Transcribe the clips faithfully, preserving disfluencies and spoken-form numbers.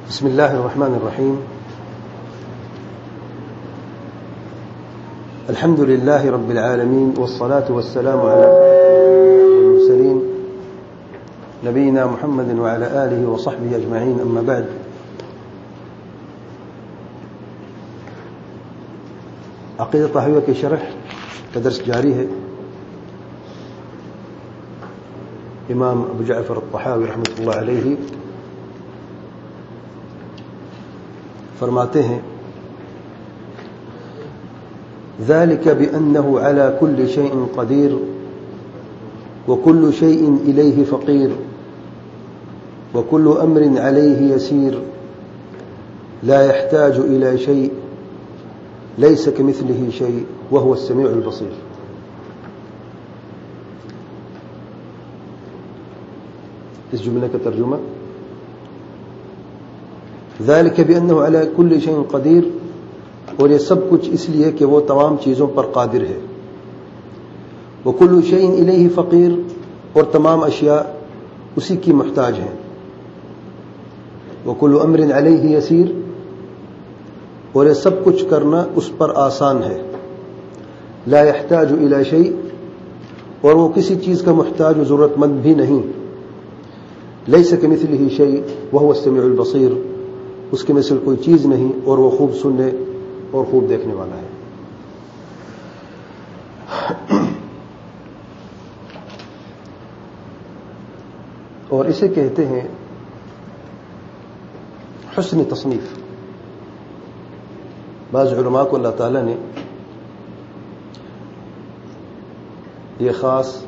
بسم الله الرحمن الرحيم. الحمد لله رب العالمين، والصلاة والسلام على المرسلين نبينا محمد وعلى آله وصحبه أجمعين. أما بعد، عقیدہ طحاویہ کے شرح کا درس جاری ہے. امام ابو جعفر الطحاوی رحمۃ اللہ علیہ فرماتے ہیں: ذلك بأنه على كل شيء قدير وكل شيء إليه فقير وكل أمر عليه يسير لا يحتاج إلى شيء ليس كمثله شيء وهو السميع البصير. اس جملے کا ترجمہ: ذلك بأنه على كل شيء قدير، اور یہ سب کچھ اس لیے کہ وہ تمام چیزوں پر قادر ہے. وكل شيء إليه فقير، اور تمام اشیاء اسی کی محتاج ہیں. وكل أمر عليه يسير، اور یہ سب کچھ کرنا اس پر آسان ہے. لا يحتاج إلى شيء، اور وہ کسی چیز کا محتاج و ضرورت مند بھی نہیں. ليس كمثله شيء وهو السميع البصير، اس کے مثل کوئی چیز نہیں اور وہ خوب سننے اور خوب دیکھنے والا ہے. اور اسے کہتے ہیں حسن تصنیف. بعض علماء کو اللہ تعالیٰ نے یہ خاص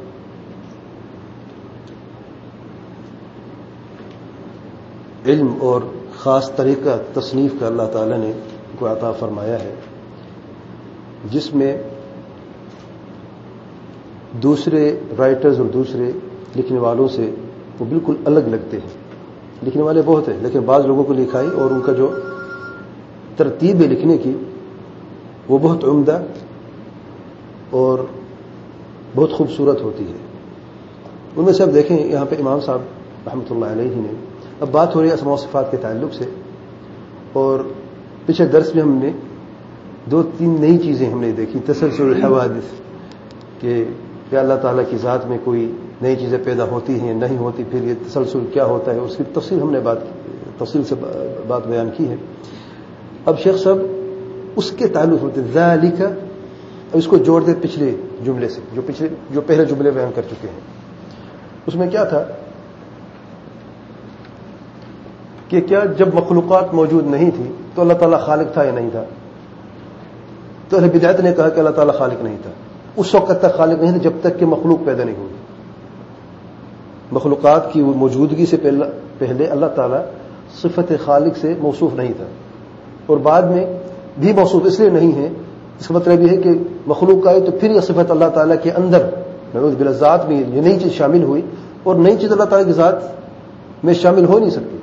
علم اور خاص طریقہ تصنیف کا اللہ تعالیٰ نے کو عطا فرمایا ہے، جس میں دوسرے رائٹرز اور دوسرے لکھنے والوں سے وہ بالکل الگ لگتے ہیں. لکھنے والے بہت ہیں، لیکن بعض لوگوں کو لکھائی اور ان کا جو ترتیب ہے لکھنے کی وہ بہت عمدہ اور بہت خوبصورت ہوتی ہے. ان میں سے اب دیکھیں، یہاں پہ امام صاحب رحمۃ اللہ علیہ نے، اب بات ہو رہی ہے اسماء و صفات کے تعلق سے، اور پچھلے درس میں ہم نے دو تین نئی چیزیں ہم نے دیکھی. تسلسل الحوادث، کہ کیا اللہ تعالیٰ کی ذات میں کوئی نئی چیزیں پیدا ہوتی ہیں نہیں ہوتی، پھر یہ تسلسل کیا ہوتا ہے، اس کی تفصیل ہم نے بات تفصیل سے بات بیان کی ہے. اب شیخ صاحب اس کے تعلق ہوتے ذالک، اب اس کو جوڑ دے پچھلے جملے سے جو پچھلے جو پہلے جملے بیان کر چکے ہیں. اس میں کیا تھا کہ کیا جب مخلوقات موجود نہیں تھی تو اللہ تعالیٰ خالق تھا یا نہیں تھا؟ تو اہل بدعت نے کہا کہ اللہ تعالیٰ خالق نہیں تھا. اس وقت تک خالق نہیں تھا جب تک کہ مخلوق پیدا نہیں ہوئی. مخلوقات کی موجودگی سے پہلے اللہ تعالیٰ صفت خالق سے موصوف نہیں تھا، اور بعد میں بھی موصوف اس لیے نہیں ہے. اس کا مطلب یہ ہے کہ مخلوق آئی تو پھر یہ صفت اللہ تعالیٰ کے اندر نعوذ باللہ ذات میں یہ نئی چیز شامل ہوئی، اور نئی چیز اللہ تعالیٰ کی ذات میں شامل ہو نہیں سکتی.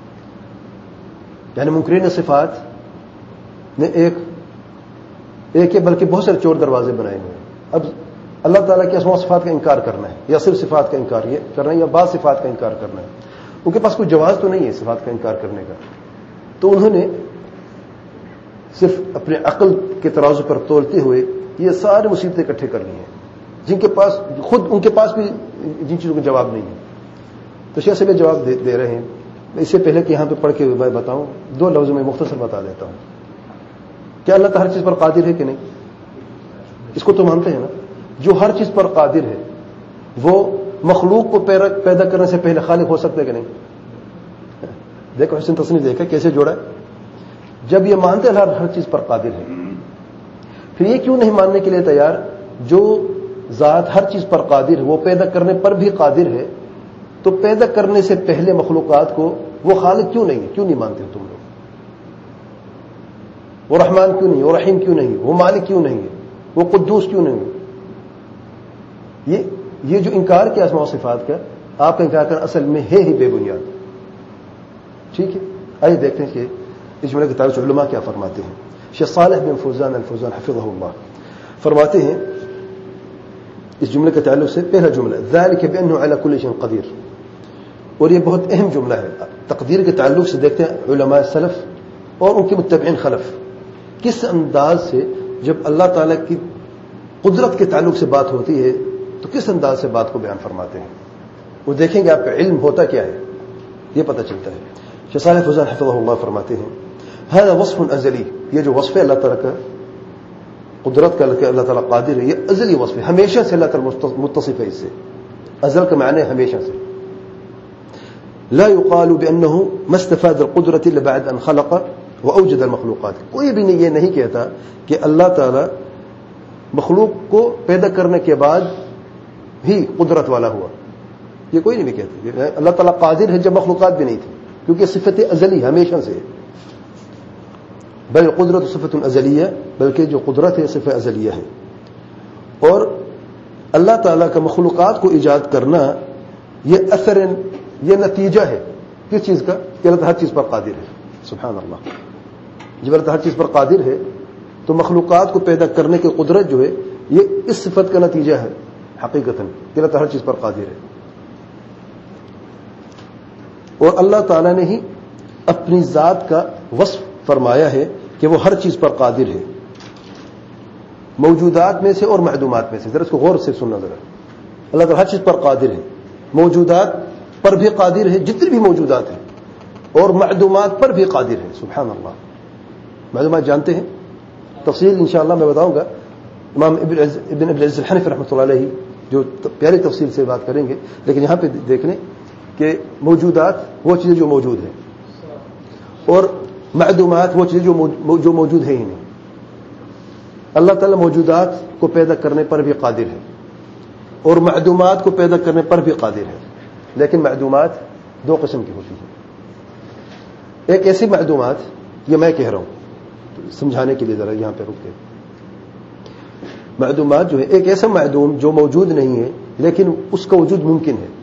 یعنی منکرین صفات نے ایک ایک بلکہ بہت سارے چور دروازے بنائے ہوئے ہیں. اب اللہ تعالیٰ کے اسماء و صفات کا انکار کرنا ہے، یا صرف صفات کا انکار یہ کرنا ہے، یا بعض صفات کا انکار کرنا ہے. ان کے پاس کوئی جواز تو نہیں ہے صفات کا انکار کرنے کا. تو انہوں نے صرف اپنے عقل کے ترازو پر تولتے ہوئے یہ ساری مصیبتیں اکٹھے کر لی ہیں، جن کے پاس خود ان کے پاس بھی جن چیزوں کا جواب نہیں ہے. تو شیخ سے بھی جواب دے, دے رہے ہیں. اس سے پہلے کہ یہاں پہ پڑھ کے بتاؤں، دو لفظوں میں مختصر بتا دیتا ہوں. کیا اللہ تعالیٰ ہر چیز پر قادر ہے کہ نہیں؟ اس کو تو مانتے ہیں نا. جو ہر چیز پر قادر ہے وہ مخلوق کو پیدا کرنے سے پہلے خالق ہو سکتا ہے کہ نہیں؟ دیکھو حسن تصنیف دیکھا کیسے جوڑا ہے. جب یہ مانتے ہیں ہر چیز پر قادر ہے، پھر یہ کیوں نہیں ماننے کے لیے تیار جو ذات ہر چیز پر قادر ہے وہ پیدا کرنے پر بھی قادر ہے، تو پیدا کرنے سے پہلے مخلوقات کو وہ خالق کیوں نہیں ہے؟ کیوں نہیں مانتے ہو تم لوگ؟ وہ رحمان کیوں نہیں، وہ رحیم کیوں نہیں، وہ مالک کیوں نہیں ہے، وہ قدوس کیوں نہیں ہے؟ یہ یہ جو انکار کیا اسماء و صفات کا، آپ کا انکار کرنا اصل میں ہے ہی بے بنیاد. ٹھیک ہے، آئیے دیکھتے ہیں کہ اس جملے کے تعلق علماء کیا فرماتے ہیں. شیخ صالح بن فوزان الفوزان حفظہ اللہ فرماتے ہیں اس جملے کے تعلق سے پہلا جملہ ذالک بأنه علی کل شیء قدیر، اور یہ بہت اہم جملہ ہے. تقدیر کے تعلق سے دیکھتے ہیں علماء سلف اور ان کے متبعین خلف کس انداز سے جب اللہ تعالیٰ کی قدرت کے تعلق سے بات ہوتی ہے تو کس انداز سے بات کو بیان فرماتے ہیں. وہ دیکھیں گے آپ کا علم ہوتا کیا ہے یہ پتہ چلتا ہے. شیخ صالح فوزان حفظہ اللہ فرماتے ہیں هذا وصف ازلی, یہ جو وصف ہے اللہ تعالیٰ کا قدرت کا کہ اللہ تعالیٰ قادر ہے, یہ ازلی وصف ہے, ہمیشہ سے اللہ تعالیٰ متصف ہے اس سے. ازل کا معنی ہمیشہ سے. لا يقال بأنه ما استفاد القدرة إلا بعد أن خلق وأوجد المخلوقات. کوئی بھی نہیں یہ نہیں کہتا کہ اللہ تعالیٰ مخلوق کو پیدا کرنے کے بعد ہی قدرت والا ہوا, یہ کوئی نہیں بھی کہتا. اللہ تعالیٰ قادر ہے جب مخلوقات بھی نہیں تھی, کیونکہ صفت ازلی ہمیشہ سے. بل قدرت صفت ازلیہ, بلکہ جو قدرت ہے صفت ازلیہ ہے. اور اللہ تعالیٰ کا مخلوقات کو ایجاد کرنا یہ اثر, یہ نتیجہ ہے کس چیز کا کہ اللہ ہر چیز پر قادر ہے. سبحان اللہ. جب اللہ ہر چیز پر قادر ہے تو مخلوقات کو پیدا کرنے کی قدرت جو ہے یہ اس صفت کا نتیجہ ہے حقیقتاً کہ اللہ ہر چیز پر قادر ہے. اور اللہ تعالیٰ نے ہی اپنی ذات کا وصف فرمایا ہے کہ وہ ہر چیز پر قادر ہے, موجودات میں سے اور معدومات میں سے. ذرا اس کو غور سے سننا ذرا. اللہ تعالیٰ ہر چیز پر قادر ہے, موجودات پر بھی قادر ہے جتنی بھی موجودات ہیں, اور معدومات پر بھی قادر ہے. سبحان اللہ. معدومات جانتے ہیں, تفصیل انشاءاللہ میں بتاؤں گا. امام ابن ابن ابن العز الحنفی رحمۃ اللہ علیہ جو پیاری تفصیل سے بات کریں گے, لیکن یہاں پہ دیکھ لیں کہ موجودات وہ چیزیں جو موجود ہیں, اور معدومات وہ چیزیں جو موجود ہیں ہی نہیں. اللہ تعالیٰ موجودات کو پیدا کرنے پر بھی قادر ہے اور معدومات کو پیدا کرنے پر بھی قادر ہے. لیکن معدومات دو قسم کی ہوتی ہیں. ایک ایسی معدومات, یہ میں کہہ رہا ہوں سمجھانے کے لیے ذرا یہاں پہ رک کے. معدومات جو ہے ایک ایسا معدوم جو موجود نہیں ہے لیکن اس کا وجود ممکن ہے.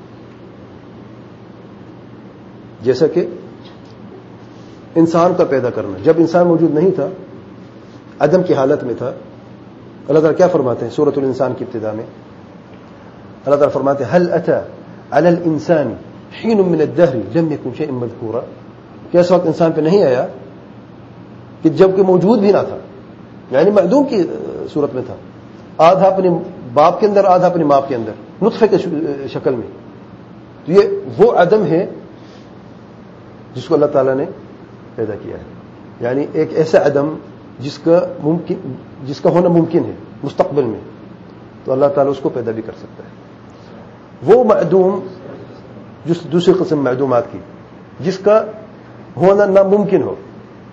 جیسا کہ انسان کا پیدا کرنا. جب انسان موجود نہیں تھا, عدم کی حالت میں تھا, اللہ تعالیٰ کیا فرماتے ہیں سورۃ الانسان کی ابتدا میں؟ اللہ تعالیٰ فرماتے ہیں هل اتى على الانسان حين من الدهر لم يكن شيئا مذكورا. کیسا وقت انسان پہ نہیں آیا کہ جب کہ موجود بھی نہ تھا, یعنی معدوم کی صورت میں تھا, آدھا اپنے باپ کے اندر آدھا اپنی ماں کے اندر, نطفے کی شکل میں. تو یہ وہ عدم ہے جس کو اللہ تعالیٰ نے پیدا کیا ہے. یعنی ایک ایسا عدم جس کا ممکن جس کا ہونا ممکن ہے مستقبل میں, تو اللہ تعالیٰ اس کو پیدا بھی کر سکتا ہے. وہ معدوم جس دوسری قسم معدومات کی جس کا ہونا ناممکن ہو,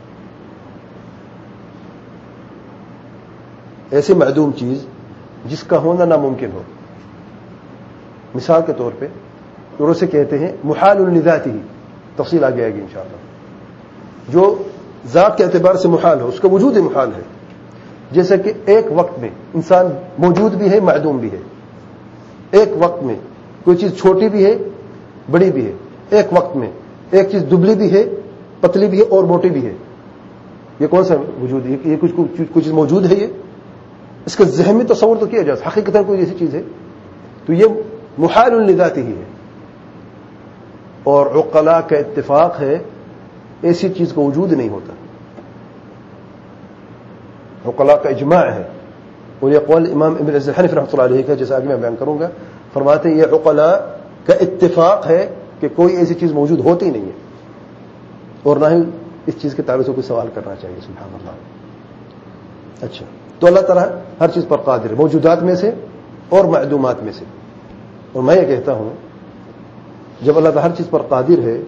ایسی معدوم چیز جس کا ہونا ناممکن ہو. مثال کے طور پہ اور اسے کہتے ہیں محال لذاتہ, تفصیل آگے آئے گی انشاءاللہ. جو ذات کے اعتبار سے محال ہو, اس کا وجود ہی محال ہے. جیسے کہ ایک وقت میں انسان موجود بھی ہے معدوم بھی ہے. ایک وقت میں کوئی چیز چھوٹی بھی ہے بڑی بھی ہے. ایک وقت میں ایک چیز دبلی بھی ہے پتلی بھی ہے اور موٹی بھی ہے. یہ کون سا وجود ہے؟ یہ کچھ کچھ چیز موجود ہے. یہ اس کا ذہنی تصور تو کیا جائے, حقیقتاً کوئی ایسی چیز ہے. تو یہ محال لذاتہ ہی ہے. اور عقلاء کا اتفاق ہے ایسی چیز کا وجود نہیں ہوتا. عقلاء کا اجماع ہے. اور یہ قول امام ابن العز الحنفی رحمۃ اللہ علیہ کا, جیسا آگے میں بیان کروں گا, فرماتے ہیں یہ عقلاء کا اتفاق ہے کہ کوئی ایسی چیز موجود ہوتی نہیں ہے, اور نہ ہی اس چیز کے تعلق سے کوئی سوال کرنا چاہیے. سبحان اللہ. اچھا, تو اللہ تعالیٰ ہر چیز پر قادر ہے, موجودات میں سے اور معدومات میں سے. اور میں یہ کہتا ہوں جب اللہ تعالیٰ ہر چیز پر قادر ہے,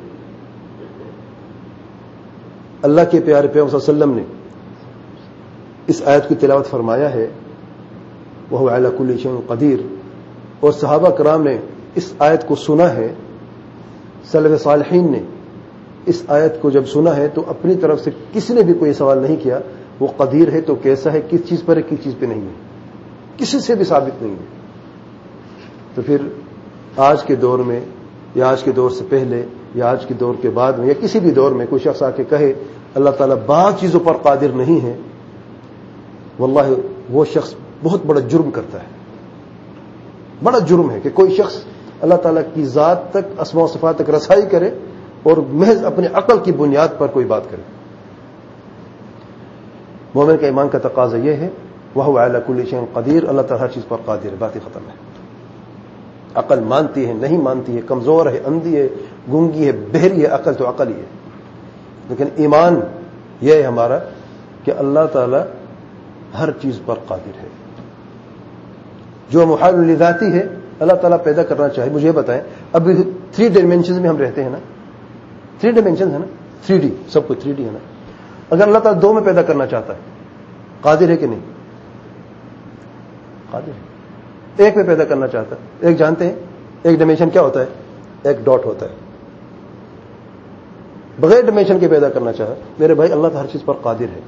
اللہ کے پیارے پیغمبر صلی اللہ علیہ وسلم نے اس آیت کی تلاوت فرمایا ہے, وَهُوَ عَلَى كُلِّ شَيْءٍ قَدِيرٌ, اور صحابہ کرام نے اس آیت کو سنا ہے. سلف صالحین نے اس آیت کو جب سنا ہے تو اپنی طرف سے کسی نے بھی کوئی سوال نہیں کیا وہ قدیر ہے تو کیسا ہے, کس چیز پر ہے, کس چیز پہ نہیں ہے, کسی سے بھی ثابت نہیں ہے. تو پھر آج کے دور میں یا آج کے دور سے پہلے یا آج کے دور کے بعد میں یا کسی بھی دور میں کوئی شخص آ کے کہے اللہ تعالیٰ بعض چیزوں پر قادر نہیں ہے, واللہ وہ شخص بہت بڑا جرم کرتا ہے. بڑا جرم ہے کہ کوئی شخص اللہ تعالیٰ کی ذات تک, اسماء و صفات تک رسائی کرے اور محض اپنی عقل کی بنیاد پر کوئی بات کرے. مومن کا ایمان کا تقاضا یہ ہے وَهُوَ عَلَى كُلِّ شَيْءٍ قدیر، اللہ تعالیٰ ہر چیز پر قادر ہے. بات ہی ختم ہے. عقل مانتی ہے نہیں مانتی ہے، کمزور ہے، اندھی ہے، گونگی ہے، بہری ہے، عقل تو عقل ہی ہے. لیکن ایمان یہ ہے ہمارا کہ اللہ تعالیٰ ہر چیز پر قادر ہے. جو محال لذاتی ہے اللہ تعالیٰ پیدا کرنا چاہے. مجھے یہ بتائیں، اب تھری ڈائمینشنز میں ہم رہتے ہیں نا، تھری ڈائمینشنز ہے نا، تھری ڈی، سب کچھ تھری ڈی ہے نا. اگر اللہ تعالیٰ دو میں پیدا کرنا چاہتا ہے قادر ہے کہ نہیں؟ قادر ہے. ایک میں پیدا کرنا چاہتا ہے. ایک جانتے ہیں ایک ڈائمینشن کیا ہوتا ہے؟ ایک ڈاٹ ہوتا ہے. بغیر ڈائمینشن کے پیدا کرنا چاہا میرے بھائی اللہ تعالیٰ ہر چیز پر قادر ہے.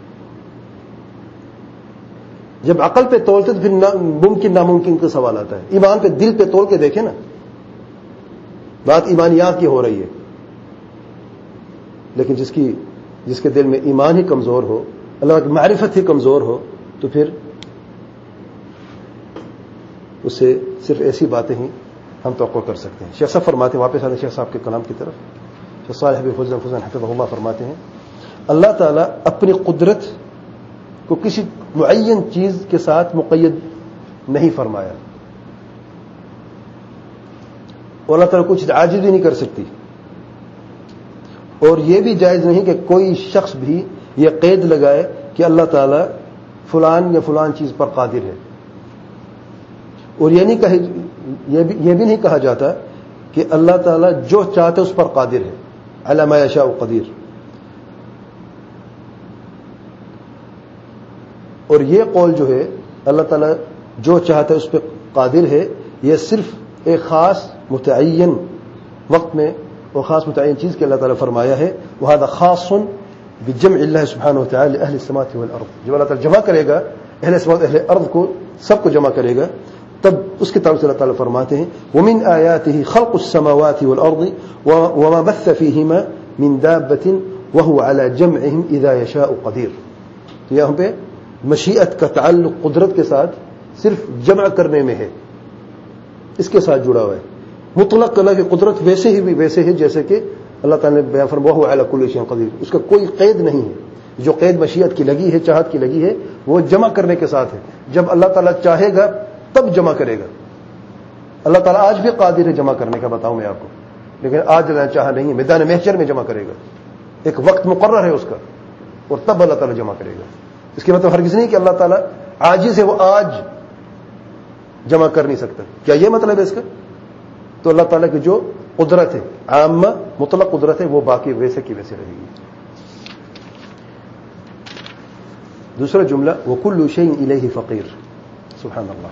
جب عقل پہ تولتے تو پھر ممکن ناممکن کا سوال آتا ہے. ایمان پہ دل پہ تول کے دیکھیں نا، بات ایمانیات کی ہو رہی ہے. لیکن جس کی جس کے دل میں ایمان ہی کمزور ہو، اللہ کی معرفت ہی کمزور ہو، تو پھر اسے صرف ایسی باتیں ہی ہم توقع کر سکتے ہیں. شیخ صاحب فرماتے ہیں، واپس آتے ہیں شیخ صاحب کے کلام کی طرف. شیخ صالح بن فوزان فوزان حفظہ اللہ فرماتے ہیں اللہ تعالیٰ اپنی قدرت کو کسی معین چیز کے ساتھ مقید نہیں فرمایا، اور اللہ تعالیٰ کچھ عاجز بھی نہیں کر سکتی. اور یہ بھی جائز نہیں کہ کوئی شخص بھی یہ قید لگائے کہ اللہ تعالیٰ فلان یا فلان چیز پر قادر ہے. اور یہ نہیں کہے یہ بھی, یہ بھی نہیں کہا جاتا کہ اللہ تعالیٰ جو چاہتے اس پر قادر ہے. علی ما یشاء قدیر. اور یہ قول جو ہے اللہ تعالیٰ جو چاہتا ہے اس پہ قادر ہے، یہ صرف ایک خاص متعین وقت میں اور خاص متعین چیز کے اللہ تعالیٰ فرمایا ہے. وهذا خاص بجمع اللہ سبحانہ وتعالی اہل السماوات والارض. جب اللہ تعالیٰ جمع کرے گا اہل السماوات اہل ارض کو سب کو جمع کرے گا، تب اس کے تعلق سے اللہ تعالیٰ فرماتے ہیں ومن آیاته خلق السماوات والارض وما بث فيهما من دابة وهو على جمعهم اذا يشاء قدیر. تو یہاں پہ مشیت کا تعلق قدرت کے ساتھ صرف جمع کرنے میں ہے، اس کے ساتھ جڑا ہوا ہے. مطلق اللہ کی قدرت ویسے ہی بھی ویسے ہے جیسے کہ اللہ تعالیٰ نے بیان فرمایا وهو على كل شيء قدیر. اس کا کوئی قید نہیں ہے. جو قید مشیت کی لگی ہے، چاہت کی لگی ہے، وہ جمع کرنے کے ساتھ ہے. جب اللہ تعالیٰ چاہے گا تب جمع کرے گا. اللہ تعالیٰ آج بھی قادر ہے جمع کرنے کا، بتاؤں میں آپ کو، لیکن آج اللہ چاہا نہیں ہے. میدان محشر میں جمع کرے گا، ایک وقت مقرر ہے اس کا، اور تب اللہ تعالیٰ جمع کرے گا. اس کے مطلب ہرگز نہیں کہ اللہ تعالیٰ عاجز ہے، وہ آج جمع کر نہیں سکتا. کیا یہ مطلب ہے اس کا؟ تو اللہ تعالیٰ کی جو قدرت ہے عامہ مطلق قدرت ہے وہ باقی ویسے کی ویسے رہے گی. دوسرا جملہ وَكُلُّ شَيْءٍ إِلَيْهِ فَقِيرٌ. سبحان اللہ.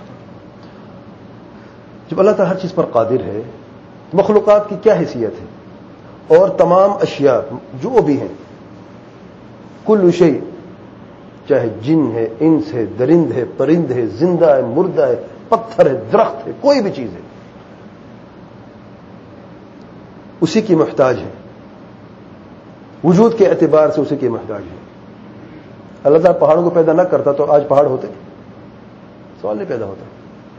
جب اللہ تعالیٰ ہر چیز پر قادر ہے، مخلوقات کی کیا حیثیت ہے؟ اور تمام اشیاء جو بھی ہیں، کل شیء، چاہے جن ہے، انس ہے، درند ہے، پرند ہے، زندہ ہے، مردہ ہے، پتھر ہے، درخت ہے، کوئی بھی چیز ہے، اسی کی محتاج ہے. وجود کے اعتبار سے اسی کی محتاج ہے. اللہ تعالیٰ پہاڑوں کو پیدا نہ کرتا تو آج پہاڑ ہوتے؟ سوال نہیں پیدا ہوتا.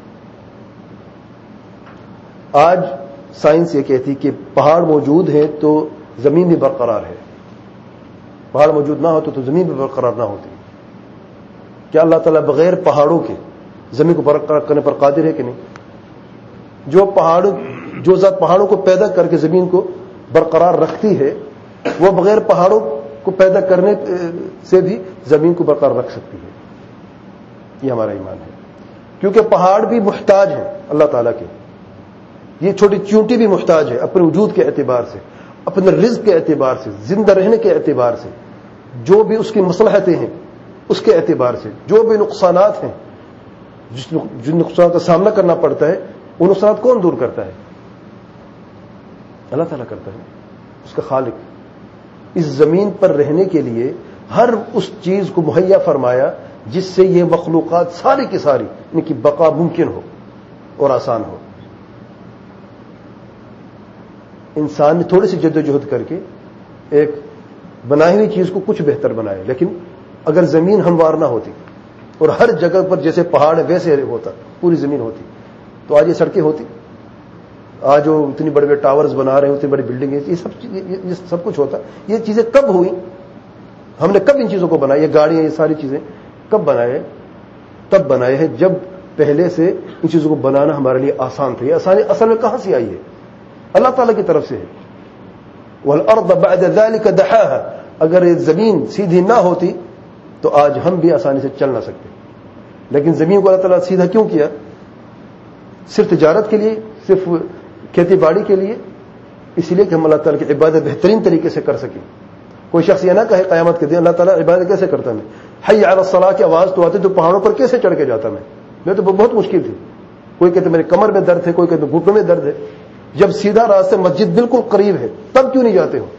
آج سائنس یہ کہتی کہ پہاڑ موجود ہیں تو زمین بھی برقرار ہے، پہاڑ موجود نہ ہوتے تو زمین بھی برقرار نہ ہوتی. کیا اللہ تعالیٰ بغیر پہاڑوں کے زمین کو برقرار کرنے پر قادر ہے کہ نہیں؟ جو پہاڑ جو ذات پہاڑوں کو پیدا کر کے زمین کو برقرار رکھتی ہے، وہ بغیر پہاڑوں کو پیدا کرنے سے بھی زمین کو برقرار رکھ سکتی ہے. یہ ہمارا ایمان ہے. کیونکہ پہاڑ بھی محتاج ہیں اللہ تعالیٰ کے. یہ چھوٹی چونٹی بھی محتاج ہے اپنے وجود کے اعتبار سے، اپنے رزق کے اعتبار سے، زندہ رہنے کے اعتبار سے، جو بھی اس کی مصلحتیں ہیں اس کے اعتبار سے، جو بھی نقصانات ہیں، جس جن نقصانات کا سامنا کرنا پڑتا ہے، وہ نقصانات کون دور کرتا ہے؟ اللہ تعالیٰ کرتا ہے، اس کا خالق. اس زمین پر رہنے کے لیے ہر اس چیز کو مہیا فرمایا جس سے یہ مخلوقات ساری کی ساری ان کی بقا ممکن ہو اور آسان ہو. انسان نے تھوڑی سی جدوجہد کر کے ایک بنائی ہوئی چیز کو کچھ بہتر بنایا، لیکن اگر زمین ہموار نہ ہوتی اور ہر جگہ پر جیسے پہاڑ ویسے ہوتا، پوری زمین ہوتی، تو آج یہ سڑکیں ہوتی؟ آج وہ اتنی بڑے بڑے ٹاورز بنا رہے ہیں, اتنی بڑی بلڈنگیں, یہ سب یہ سب کچھ ہوتا ہے. یہ چیزیں کب ہوئی, ہم نے کب ان چیزوں کو بنایا, یہ گاڑیاں یہ ساری چیزیں کب بنائے, تب بنائے ہیں جب پہلے سے ان چیزوں کو بنانا ہمارے لیے آسان تھا. یہ آسانی اصل میں کہاں سے آئی ہے؟ اللہ تعالیٰ کی طرف سے ہے. وَالْأَرْضَ بَعْدَ ذَلِكَ دَحَاهَا, اگر یہ زمین سیدھی نہ ہوتی تو آج ہم بھی آسانی سے چل نہ سکتے. لیکن زمین کو اللہ تعالیٰ سیدھا کیوں کیا؟ صرف تجارت کے لیے, صرف کھیتی باڑی کے لیے, اس لیے کہ ہم اللہ تعالیٰ کی عبادت بہترین طریقے سے کر سکیں. کوئی شخص یہ نہ کہے قیامت کے دن اللہ تعالیٰ عبادت کیسے کرتا میں, حی علی الصلاۃ کی آواز تو آتی تو پہاڑوں پر کیسے چڑھ کے جاتا میں میں تو بہت مشکل تھی. کوئی کہتے میرے کمر میں درد ہے, کوئی کہتے گھٹنوں میں درد ہے. جب سیدھا راستہ مسجد بالکل قریب ہے تب کیوں نہیں جاتے ہو؟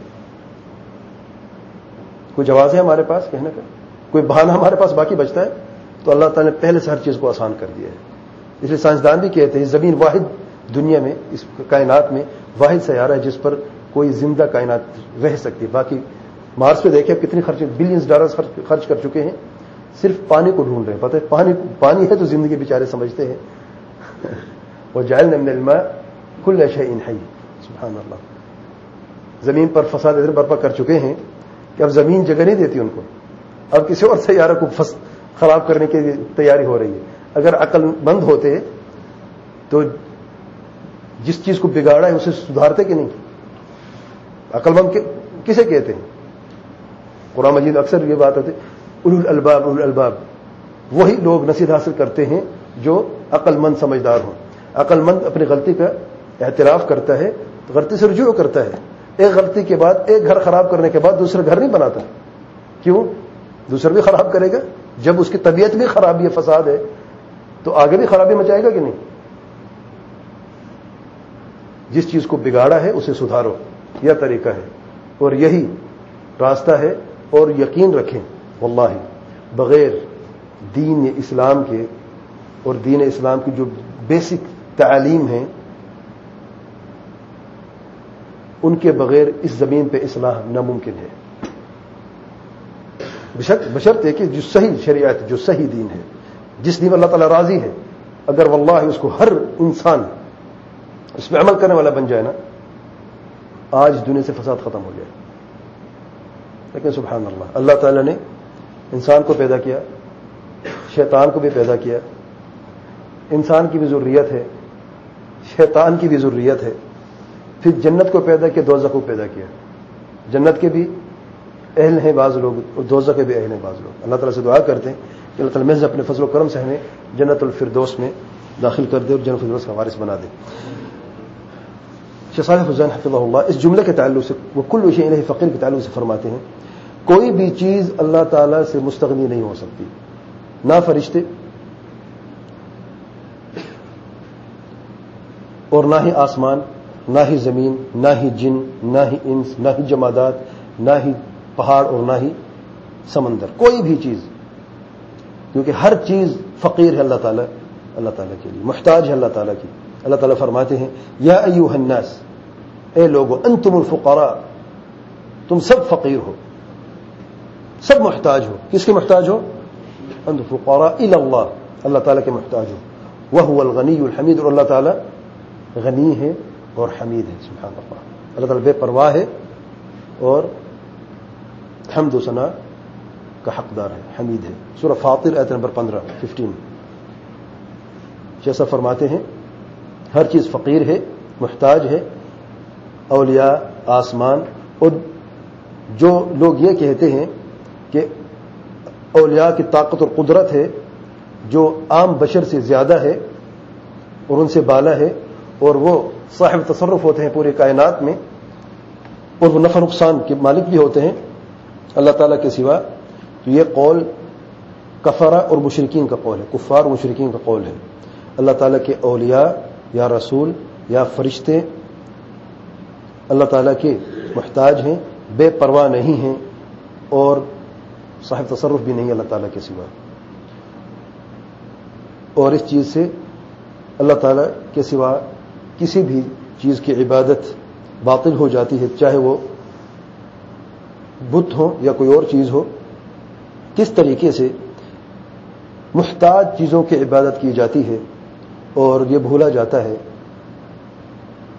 کوئی جواز ہے ہمارے پاس کہنے کا, کوئی بہانہ ہمارے پاس باقی بچتا ہے؟ تو اللہ تعالیٰ نے پہلے سے ہر چیز کو آسان کر دیا ہے. اس لیے سائنسدان بھی کہتے ہیں زمین واحد دنیا میں, اس کائنات میں واحد سیارہ ہے جس پر کوئی زندہ کائنات رہ سکتی ہے. باقی مارس پہ دیکھیں کتنی خرچ, بلینز ڈالر خرچ کر چکے ہیں, صرف پانی کو ڈھونڈ رہے ہیں. پتہ ہے پانی پانی ہے تو زندگی بیچارے سمجھتے ہیں. وَجَعَلْنَا مِنَ الْمَاءِ كُلَّ شَيْءٍ حَيٍّ. سبحان اللہ. زمین پر فساد ادھر برپا کر چکے ہیں کہ اب زمین جگہ نہیں دیتی ان کو, اب کسی اور سیارہ کو فس خراب کرنے کی تیاری ہو رہی ہے. اگر عقل مند ہوتے تو جس چیز کو بگاڑا ہے اسے سدھارتے کہ نہیں؟ عقل مند کسے کہتے ہیں؟ قرآن مجید اکثر یہ بات ہوتی اولو الالباب, اولو الالباب وہی لوگ نصیحت حاصل کرتے ہیں جو عقل مند سمجھدار ہوں. عقل مند اپنی غلطی کا اعتراف کرتا ہے, غلطی سے رجوع کرتا ہے. ایک غلطی کے بعد, ایک گھر خراب کرنے کے بعد دوسرا گھر نہیں بناتا. کیوں؟ دوسرا بھی خراب کرے گا. جب اس کی طبیعت بھی خرابی ہے, فساد ہے, تو آگے بھی خرابی مچائے گا کہ نہیں؟ جس چیز کو بگاڑا ہے اسے سدھارو, یہ طریقہ ہے اور یہی راستہ ہے. اور یقین رکھیں واللہ بغیر دین اسلام کے اور دین اسلام کی جو بیسک تعلیم ہیں ان کے بغیر اس زمین پہ اصلاح ناممکن ہے. بشرط ہے کہ جو صحیح شریعت, جو صحیح دین ہے, جس دین اللہ تعالیٰ راضی ہے, اگر واللہ اس کو ہر انسان اس پہ عمل کرنے والا بن جائے نا, آج دنیا سے فساد ختم ہو جائے. لیکن سبحان اللہ, اللہ تعالیٰ نے انسان کو پیدا کیا, شیطان کو بھی پیدا کیا. انسان کی بھی ضروریت ہے, شیطان کی بھی ضروریت ہے. پھر جنت کو پیدا کیا, دوزخ کو پیدا کیا. جنت کے بھی اہل ہیں بعض لوگ اور دوزخ کے بھی اہل ہیں بعض لوگ. اللہ تعالیٰ سے دعا کرتے ہیں کہ اللہ تعالیٰ محض اپنے فضل و کرم سے ہمیں جنت الفردوس میں داخل کر دے اور جنت الفردوس کا وارث بنا دے. شیخ صالح فوزان حفظہ اللہ اس جملے کے تعلق سے, وہ کل شیء الیہ فقیر کے تعلق سے فرماتے ہیں کوئی بھی چیز اللہ تعالیٰ سے مستغنی نہیں ہو سکتی. نہ فرشتے اور نہ ہی آسمان, نہ ہی زمین, نہ ہی جن, نہ ہی انس, نہ ہی جمادات, نہ ہی پہاڑ اور نہ ہی سمندر. کوئی بھی چیز, کیونکہ ہر چیز فقیر ہے اللہ تعالیٰ اللہ تعالیٰ کے لیے, محتاج ہے اللہ تعالیٰ کی. اللہ تعالیٰ فرماتے ہیں یا ایھا الناس, اے لوگو, انتم الفقراء, تم سب فقیر ہو, سب محتاج ہو. کس کے محتاج ہو؟ انتم الفقراء الی اللہ, اللہ تعالیٰ کے محتاج ہو. وہو الغنی الحمید, اور اللہ تعالیٰ غنی ہے اور حمید ہے. سبحان اللہ, اللہ تعالیٰ بے پرواہ ہے اور حمد و ثنا کا حقدار ہے, حمید ہے. سورہ فاطر آیت نمبر پندرہ ففٹین. جیسا فرماتے ہیں ہر چیز فقیر ہے, محتاج ہے. اولیاء, آسمان, اور جو لوگ یہ کہتے ہیں کہ اولیاء کی طاقت اور قدرت ہے جو عام بشر سے زیادہ ہے اور ان سے بالا ہے, اور وہ صاحب تصرف ہوتے ہیں پوری کائنات میں, اور وہ نفع نقصان کے مالک بھی ہوتے ہیں اللہ تعالیٰ کے سوا, تو یہ قول کفرہ اور مشرکین کا قول ہے, کفار اور مشرکین کا قول ہے. اللہ تعالیٰ کے اولیاء یا رسول یا فرشتے اللہ تعالیٰ کے محتاج ہیں, بے پرواہ نہیں ہیں, اور صاحب تصرف بھی نہیں اللہ تعالیٰ کے سوا. اور اس چیز سے اللہ تعالیٰ کے سوا کسی بھی چیز کی عبادت باطل ہو جاتی ہے, چاہے وہ بت ہو یا کوئی اور چیز ہو. کس طریقے سے محتاج چیزوں کی عبادت کی جاتی ہے اور یہ بھولا جاتا ہے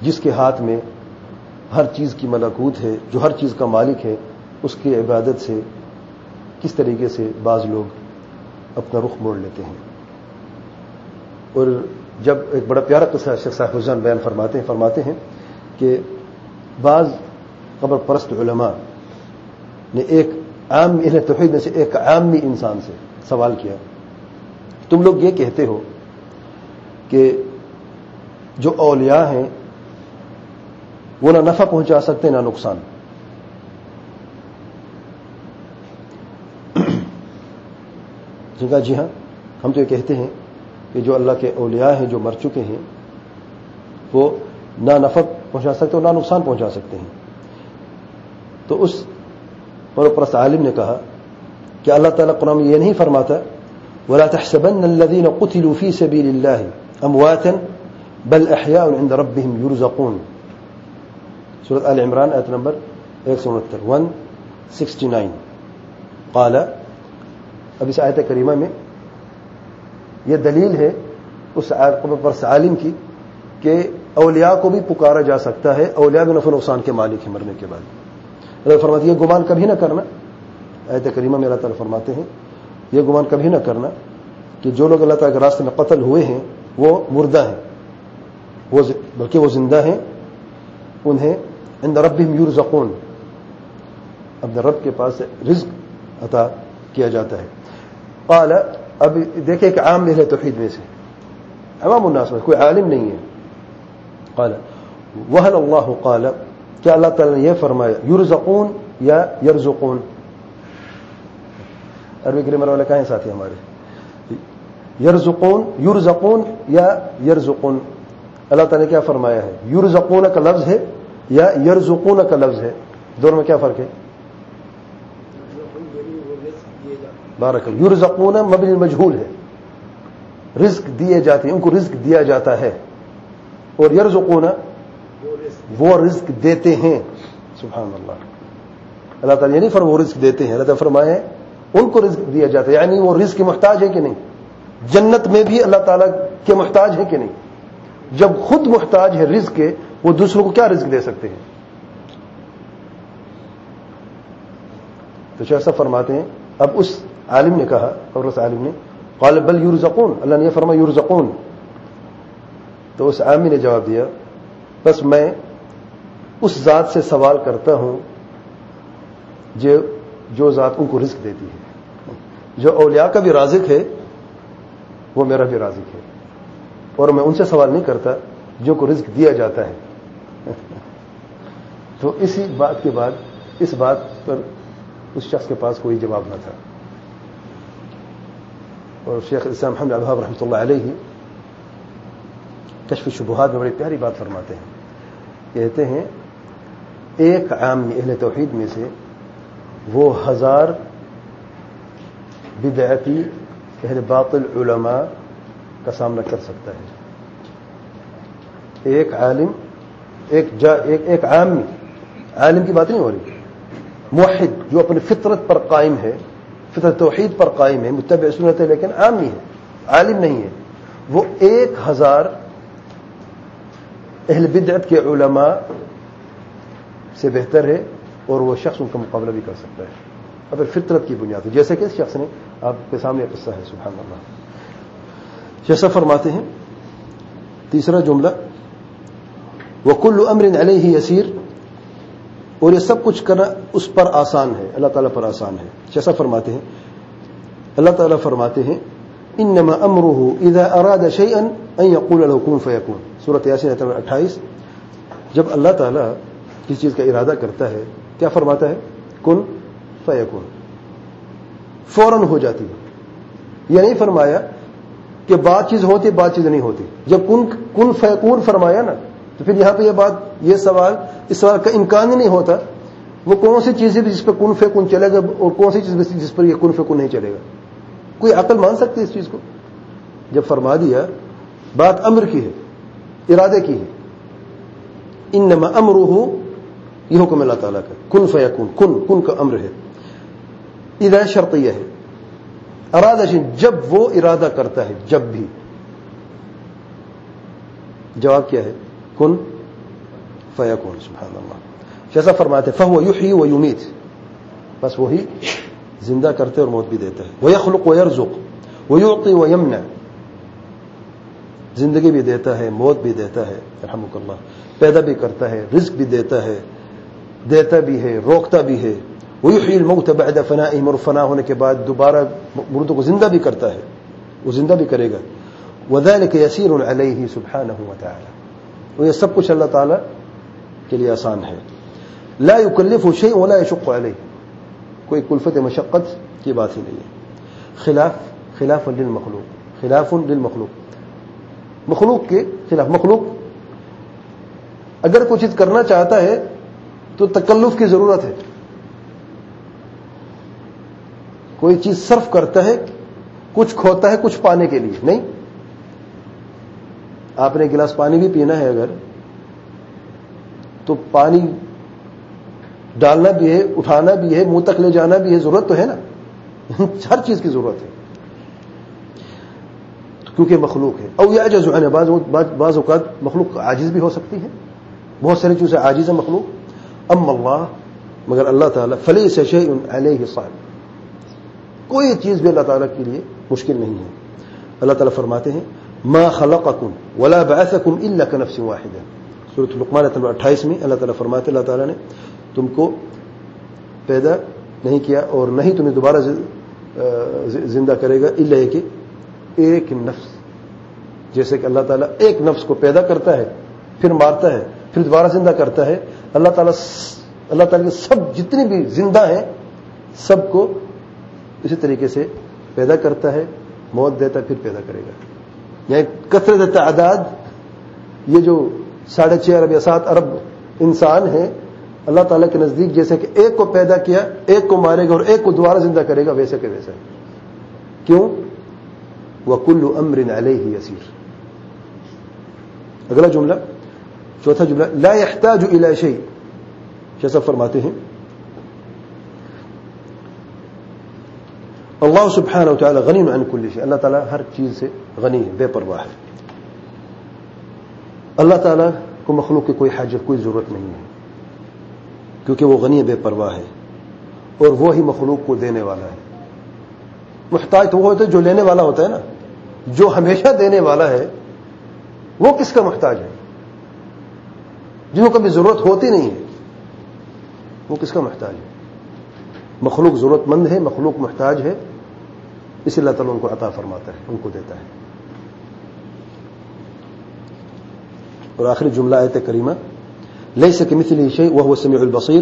جس کے ہاتھ میں ہر چیز کی ملکوت ہے، جو ہر چیز کا مالک ہے، اس کی عبادت سے کس طریقے سے بعض لوگ اپنا رخ موڑ لیتے ہیں. اور جب ایک بڑا پیارا قصہ شیخ صاحب الجان بیان فرماتے ہیں فرماتے ہیں کہ بعض قبر پرست علماء نے ایک عام اہل توحید میں سے ایک عامی انسان سے سوال کیا، تم لوگ یہ کہتے ہو کہ جو اولیاء ہیں وہ نہ نفع پہنچا سکتے نہ نقصان. کہا جی ہاں، ہم تو یہ کہتے ہیں کہ جو اللہ کے اولیاء ہیں جو مر چکے ہیں وہ نہ نفع پہنچا سکتے اور نہ نقصان پہنچا سکتے ہیں. تو اس قبر پرست عالم نے کہا کہ اللہ تعالیٰ قرآن میں یہ نہیں فرماتا وَلَا تَحْسَبَنَّ الَّذِينَ قُتِلُوا فِي سَبِيلِ اللَّهِ أَمْوَاتًا بَلْ أَحْيَاءٌ عِندَ رَبِّهِمْ يُرْزَقُونَ. سورۃ آل عمران آیت نمبر ایک سو انہتر ون سکسٹی نائن. قال، اب اس آیت کریمہ میں یہ دلیل ہے اس قبر پرست عالم کی کہ اولیاء کو بھی پکارا جا سکتا ہے، اولیاء بھی نفع نقصان کے مالک ہیں مرنے کے بعد. اللہ فرماتی ہے یہ گمان کبھی نہ کرنا، آیت کریمہ میں اللہ تعالیٰ فرماتے ہیں یہ گمان کبھی نہ کرنا کہ جو لوگ اللہ تعالیٰ کے راستے میں قتل ہوئے ہیں وہ مردہ ہیں، وہ بلکہ وہ زندہ ہیں، انہیں عند ربہم یرزقون، اپنے رب کے پاس سے رزق عطا کیا جاتا ہے. قال، اب دیکھیں کہ عام اہل توحید میں سے عوام الناس میں کوئی عالم نہیں ہے. قال وهل اللہ قال، کیا اللہ تعالیٰ نے یہ فرمایا یرزقون یا یرزقون؟ عربی گرامر والے کہاں ہیں ساتھی ہمارے؟ یرزقون یرزقون یا یرزقون؟ اللہ تعالیٰ نے کیا فرمایا ہے؟ یرزقون کا لفظ ہے یا یرزقون کا لفظ ہے؟ دونوں میں کیا فرق ہے؟ بارک اللہ. یرزقون مبنی مجہول ہے، رزق دیے جاتے ہیں، ان کو رزق دیا جاتا ہے، اور یرزقون وہ رزق دیتے ہیں. سبحان اللہ. اللہ تعالیٰ یہ نہیں فرمایا وہ رزق دیتے ہیں، اللہ تعالیٰ فرمایا ان کو رزق دیا جاتا ہے، یعنی وہ رزق کے محتاج ہے کہ نہیں؟ جنت میں بھی اللہ تعالیٰ کے محتاج ہے کہ نہیں؟ جب خود محتاج ہے رزق کے، وہ دوسروں کو کیا رزق دے سکتے ہیں؟ تو شیخ صاحب فرماتے ہیں اب اس عالم نے کہا، اور اس عالم نے قال بل یرزقون، اللہ نے یہ فرمایا یرزقون. تو اس عامی نے جواب دیا بس میں اس ذات سے سوال کرتا ہوں جو جو ذات ان کو رزق دیتی ہے. جو اولیاء کا بھی رازق ہے وہ میرا بھی رازق ہے، اور میں ان سے سوال نہیں کرتا جو کو رزق دیا جاتا ہے. تو اسی بات کے بعد اس بات پر اس شخص کے پاس کوئی جواب نہ تھا. اور شیخ الاسلام محمد عبد الوہاب رحمۃ اللہ علیہ کشف الشبہات میں بڑی پیاری بات فرماتے ہیں. کہتے ہیں ایک عام اہل توحید میں سے وہ ہزار بدعتی اہل باطل علماء کا سامنا کر سکتا ہے. ایک عالم ایک جا ایک, ایک عام عالم کی بات نہیں ہو رہی، موحد جو اپنی فطرت پر قائم ہے، فطرت توحید پر قائم ہے، متبع سنت ہے، لیکن عام نہیں ہے، عالم نہیں ہے، وہ ایک ہزار اہل بدعت کے علماء سے بہتر ہے، اور وہ شخص ان کا مقابلہ بھی کر سکتا ہے اگر فطرت کی بنیاد ہے، جیسے کہ اس شخص نے آپ کے سامنے قصہ ہے. سبحان اللہ. جیسا فرماتے ہیں تیسرا جملہ وَكُلُّ أَمْرٍ عَلَيْهِ يَسِيرٌ، اور یہ سب کچھ کرنا اس پر آسان ہے، اللہ تعالیٰ پر آسان ہے. جیسا فرماتے ہیں اللہ تعالیٰ فرماتے ہیں انما امره اذا اراد شيئا ان يقول له كن فيكون. سورۃ یاسین آیت نمبر اٹھائیس. جب اللہ تعالیٰ کسی چیز کا ارادہ کرتا ہے کیا فرماتا ہے؟ کن فیکون، فوراً ہو جاتی ہے. یہ نہیں فرمایا کہ بات چیز ہوتی بات چیز نہیں ہوتی. جب کن کن فیکون فرمایا نا، تو پھر یہاں پہ یہ بات یہ سوال اس سوال کا امکان ہی نہیں ہوتا وہ کون سی چیز ہے جس پہ کن فیکون چلے گا اور کون سی چیز جس پر یہ کن فیکون نہیں چلے گا. کوئی عقل مان سکتی ہے اس چیز کو؟ جب فرما دیا بات امر کی ہے، ارادے کی ہے. انما امرہ، یہ حکم اللہ تعالیٰ کا، کن فیکون، کن کن کا امر ہے. اذا شرطیہ ہے، ارادہ شیء، جب وہ ارادہ کرتا ہے، جب بھی. جواب کیا ہے؟ کن فیکون. سبحان اللہ. جیسا فرماتے فہو یحیی و یمیت, بس وہی زندہ کرتے اور موت بھی دیتا ہے. ویخلق ویرزق ویعطی ویمنع, زندگی بھی دیتا ہے, موت بھی دیتا ہے, رحمک اللہ, پیدا بھی کرتا ہے, رزق بھی دیتا ہے, دیتا بھی ہے, روکتا بھی ہے. ویحیی الموت بعد فنائہم, اور فنا ہونے کے بعد دوبارہ مردوں کو زندہ بھی کرتا ہے, وہ زندہ بھی کرے گا. وذلک یسیر علیہ سبحانہ وتعالی, وہ یہ سب کچھ اللہ تعالی کے لیے آسان ہے. لا یکلف شیء ولا یشق علیہ, کوئی کلفت مشقت کی بات ہی نہیں ہے. خلاف خلاف للمخلوق, خلاف للمخلوق, مخلوق کے خلاف. مخلوق اگر کوئی چیز کرنا چاہتا ہے تو تکلف کی ضرورت ہے. کوئی چیز صرف کرتا ہے, کچھ کھوتا ہے کچھ پانے کے لیے. نہیں, آپ نے گلاس پانی بھی پینا ہے اگر, تو پانی ڈالنا بھی ہے, اٹھانا بھی ہے, منہ تک لے جانا بھی ہے, ضرورت تو ہے نا, ہر چیز کی ضرورت ہے کیونکہ مخلوق ہے. او یعجز عن, بعض بعض اوقات مخلوق عاجز بھی ہو سکتی ہے, بہت ساری چیزیں عاجز ہے مخلوق. اما اللہ, مگر اللہ تعالیٰ, فلیس شیء علیہ صعب, کوئی چیز بھی اللہ تعالیٰ کے لیے مشکل نہیں ہے. اللہ تعالیٰ فرماتے ہیں ما خلقکم ولا بعثکم الا کنفس واحدہ, سورۃ لقمان اٹھائیس میں اللہ تعالیٰ فرماتے ہیں اللہ تعالیٰ نے تم کو پیدا نہیں کیا اور نہیں تمہیں دوبارہ زندہ کرے گا الا کہ ایک نفس. جیسے کہ اللہ تعالیٰ ایک نفس کو پیدا کرتا ہے, پھر مارتا ہے, پھر دوبارہ زندہ کرتا ہے. اللہ تعالیٰ اللہ تعالیٰ کے سب جتنے بھی زندہ ہیں سب کو اسی طریقے سے پیدا کرتا ہے, موت دیتا ہے, پھر پیدا کرے گا. یعنی کثرت تعداد, یہ جو ساڑھے چھ ارب یا سات ارب انسان ہیں, اللہ تعالیٰ کے نزدیک جیسے کہ ایک کو پیدا کیا, ایک کو مارے گا اور ایک کو دوبارہ زندہ کرے گا, ویسے کہ ویسا. کیوں؟ وَكُلُّ أَمْرٍ عَلَيْهِ يَسِيرٌ. اگلا جملہ, چوتھا جملہ, لا يحتاج إلى شيء, جیسا فرماتے ہیں اللہ سبحانہ وتعالی غنی عن کل شیء, اللہ تعالیٰ ہر چیز سے غنی ہے, بے پرواہ ہے. اللہ تعالیٰ کو مخلوق کی کوئی حاجت, کوئی ضرورت نہیں ہے, کیونکہ وہ غنی بے پرواہ ہے اور وہی مخلوق کو دینے والا ہے. محتاج تو وہ ہوتا ہے جو لینے والا ہوتا ہے نا, جو ہمیشہ دینے والا ہے وہ کس کا محتاج ہے؟ جن کو کبھی ضرورت ہوتی نہیں ہے وہ کس کا محتاج ہے؟ مخلوق ضرورت مند ہے, مخلوق محتاج ہے, اس لیے اللہ تعالیٰ ان کو عطا فرماتا ہے, ان کو دیتا ہے. اور آخری جملہ آیت کریمہ لیس کمثلہ شیء وہو السمیع البصیر,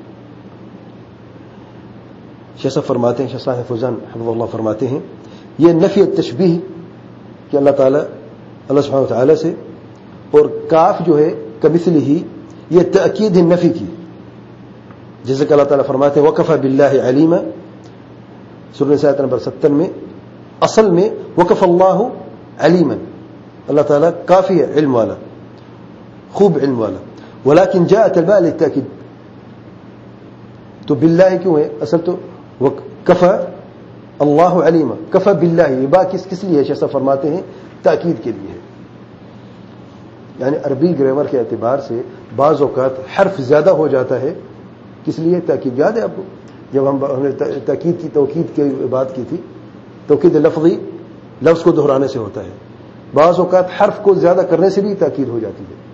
جیسا فرماتے ہیں شیخ صالح فوزان حفظہ اللہ فرماتے ہیں یہ نفی التشبیہ کہ اللہ تعالیٰ اللہ سبحانہ وتعالی سے, اور کاف جو ہے کمثلہ ہی یہ تأکید ہے نفی کی, جیسے کہ اللہ تعالیٰ فرماتے ہیں وکفی باللہ علیما, سورۃ النساء نمبر ستر میں. اصل میں وکف اللہ علیما, اللہ تعالیٰ کافی ہے, علم والا, خوب علم والا. ولكن جاءت الباء للتأكيد, تو باللہ کیوں ہے؟ اصل تو کفا اللہ علیما, کفا باللہ, یہ با کس کس لیے ہے؟ ایسا فرماتے ہیں تاکید کے لیے ہے. یعنی عربی گرامر کے اعتبار سے بعض اوقات حرف زیادہ ہو جاتا ہے, کس لیے تاکید. یاد ہے آپ کو جب ہم ہم نے تاکید کی توکید کی بات کی تھی, توکید لفظی لفظ کو دہرانے سے ہوتا ہے, بعض اوقات حرف کو زیادہ کرنے سے بھی تاکید ہو جاتی ہے.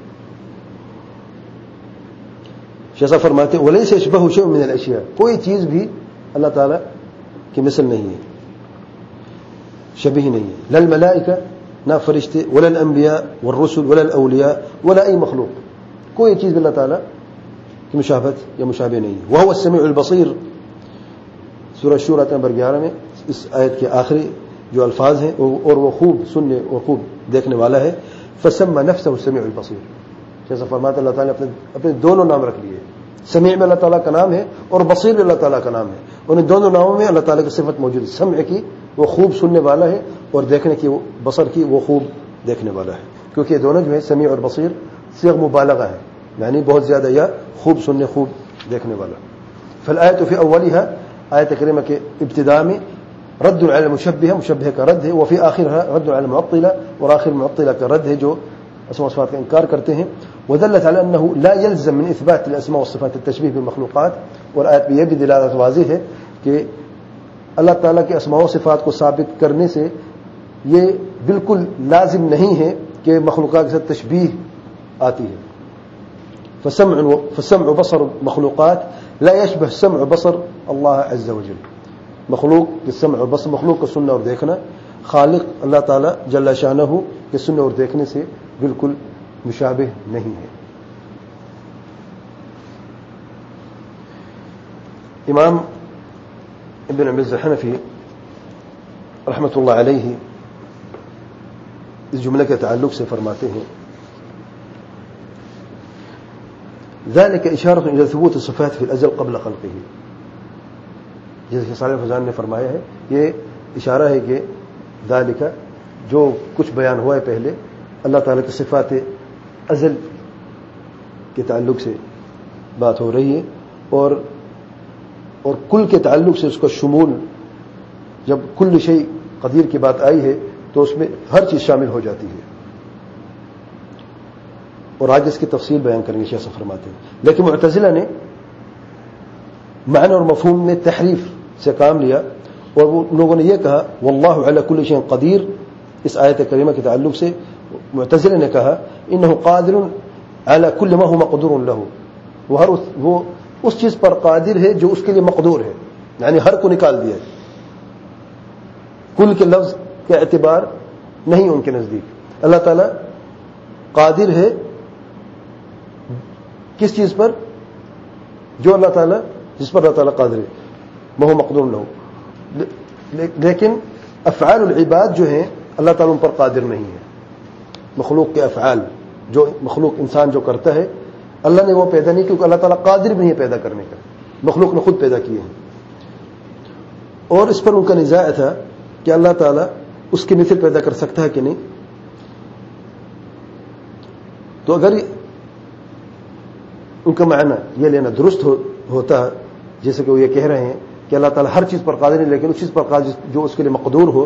جیسا فرماتے ہیں ولیس یشبہ شیء من الاشیاء, کوئی چیز بھی اللہ تعالیٰ کی مثل نہیں ہے, شبیہ نہیں ہے. لا الملائکہ, نہ فرشتے, ولا الانبیاء والرسل ولا الاولیاء ولا ای مخلوق, کوئی چیز بھی اللہ تعالیٰ کی مشابہت یا مشابہ نہیں ہے. وہو السمیع البصیر, سورہ شورى نمبر گیارہ میں اس آیت کے آخری جو الفاظ ہیں, اور وہ خوب سننے اور خوب دیکھنے والا ہے. فسمى نفسه السمیع البصیر, جیسا فرماتے اللہ تعالیٰ نے اپنے اپنے دونوں نام رکھ لیے. سمیع میں اللہ تعالیٰ کا نام ہے اور بصیر میں اللہ تعالیٰ کا نام ہے. ان دونوں ناموں میں اللہ تعالیٰ کی صفت موجود ہے. سمع کی وہ خوب سننے والا ہے, اور دیکھنے کی, بصر کی وہ خوب دیکھنے والا ہے. کیونکہ یہ دونوں جو ہے سمیع اور بصیر صیغ مبالغہ ہے, یعنی بہت زیادہ یا خوب سننے خوب دیکھنے والا. فالآیت فی اولیہا, آیت کریمہ کے ابتداء میں رد علی المشبہہ, مشبہہ کا رد ہے. وفی آخرها رد علی المعطلہ, اور آخر معطلہ کا رد ہے جو اسماء و صفات کا انکار کرتے ہیں. ودلت على أنه لا يلزم من إثبات الأسماء والصفات التشبيه بالمخلوقات. اور آیت میں یہ بھی دلالت واضح ہے کہ اللہ تعالیٰ کے اسماء و صفات کو ثابت کرنے سے یہ بالکل لازم نہیں ہے کہ مخلوقات کے ساتھ تشبیہ آتی ہے. فسمع فسمع بصر مخلوقات لا يشبه سمع بصر اللہ عز وجل. مخلوق کے سمع اور بصر، مخلوق کو سننا اور دیکھنا خالق اللہ تعالیٰ جل شانہ کے سننے اور دیکھنے سے بالکل مشابہ نہیں ہے. امام ابن عبد الحنفی رحمۃ اللہ علیہ اس جملے کے تعلق سے فرماتے ہیں ذلك اشارۃ الى ثبوت الصفات في الازل قبل خلقه. جیسے کہ صالح فوزان نے فرمایا ہے یہ اشارہ ہے کہ ذالک جو کچھ بیان ہوا ہے پہلے اللہ تعالیٰ کی صفات ازل کے تعلق سے بات ہو رہی ہے اور اور کل کے تعلق سے اس کا شمول جب کل شیء قدیر کی بات آئی ہے تو اس میں ہر چیز شامل ہو جاتی ہے. اور آج اس کی تفصیل بیان کریں گے شیخ صاحب فرماتے ہیں. لیکن معتزلہ نے معنی اور مفہوم میں تحریف سے کام لیا اور وہ لوگوں نے یہ کہا واللہ علی کل شیء قدیر. اس آیت کریمہ کے تعلق سے معتزلہ نے کہا انہ قادر علی کل ما هو مقدور له. وہ ہر وہ اس چیز پر قادر ہے جو اس کے لیے مقدور ہے، یعنی ہر کو نکال دیا ہے. کل کے لفظ کا اعتبار نہیں ان کے نزدیک. اللہ تعالیٰ قادر ہے کس چیز پر؟ جو اللہ تعالیٰ جس پر اللہ تعالیٰ قادر ہے وہ مقدور له. لیکن افعال العباد جو ہیں اللہ تعالیٰ ان پر قادر نہیں ہے. مخلوق کے افعال جو مخلوق انسان جو کرتا ہے اللہ نے وہ پیدا نہیں، کیونکہ اللہ تعالیٰ قادر بھی نہیں ہے پیدا کرنے کا، مخلوق نے خود پیدا کیے ہیں. اور اس پر ان کا نزاع تھا کہ اللہ تعالیٰ اس کی مثل پیدا کر سکتا ہے کہ نہیں. تو اگر ان کا معنی یہ لینا درست ہو, ہوتا جیسے کہ وہ یہ کہہ رہے ہیں کہ اللہ تعالیٰ ہر چیز پر قادر ہے لیکن اس چیز پر قادر جو اس کے لیے مقدور ہو،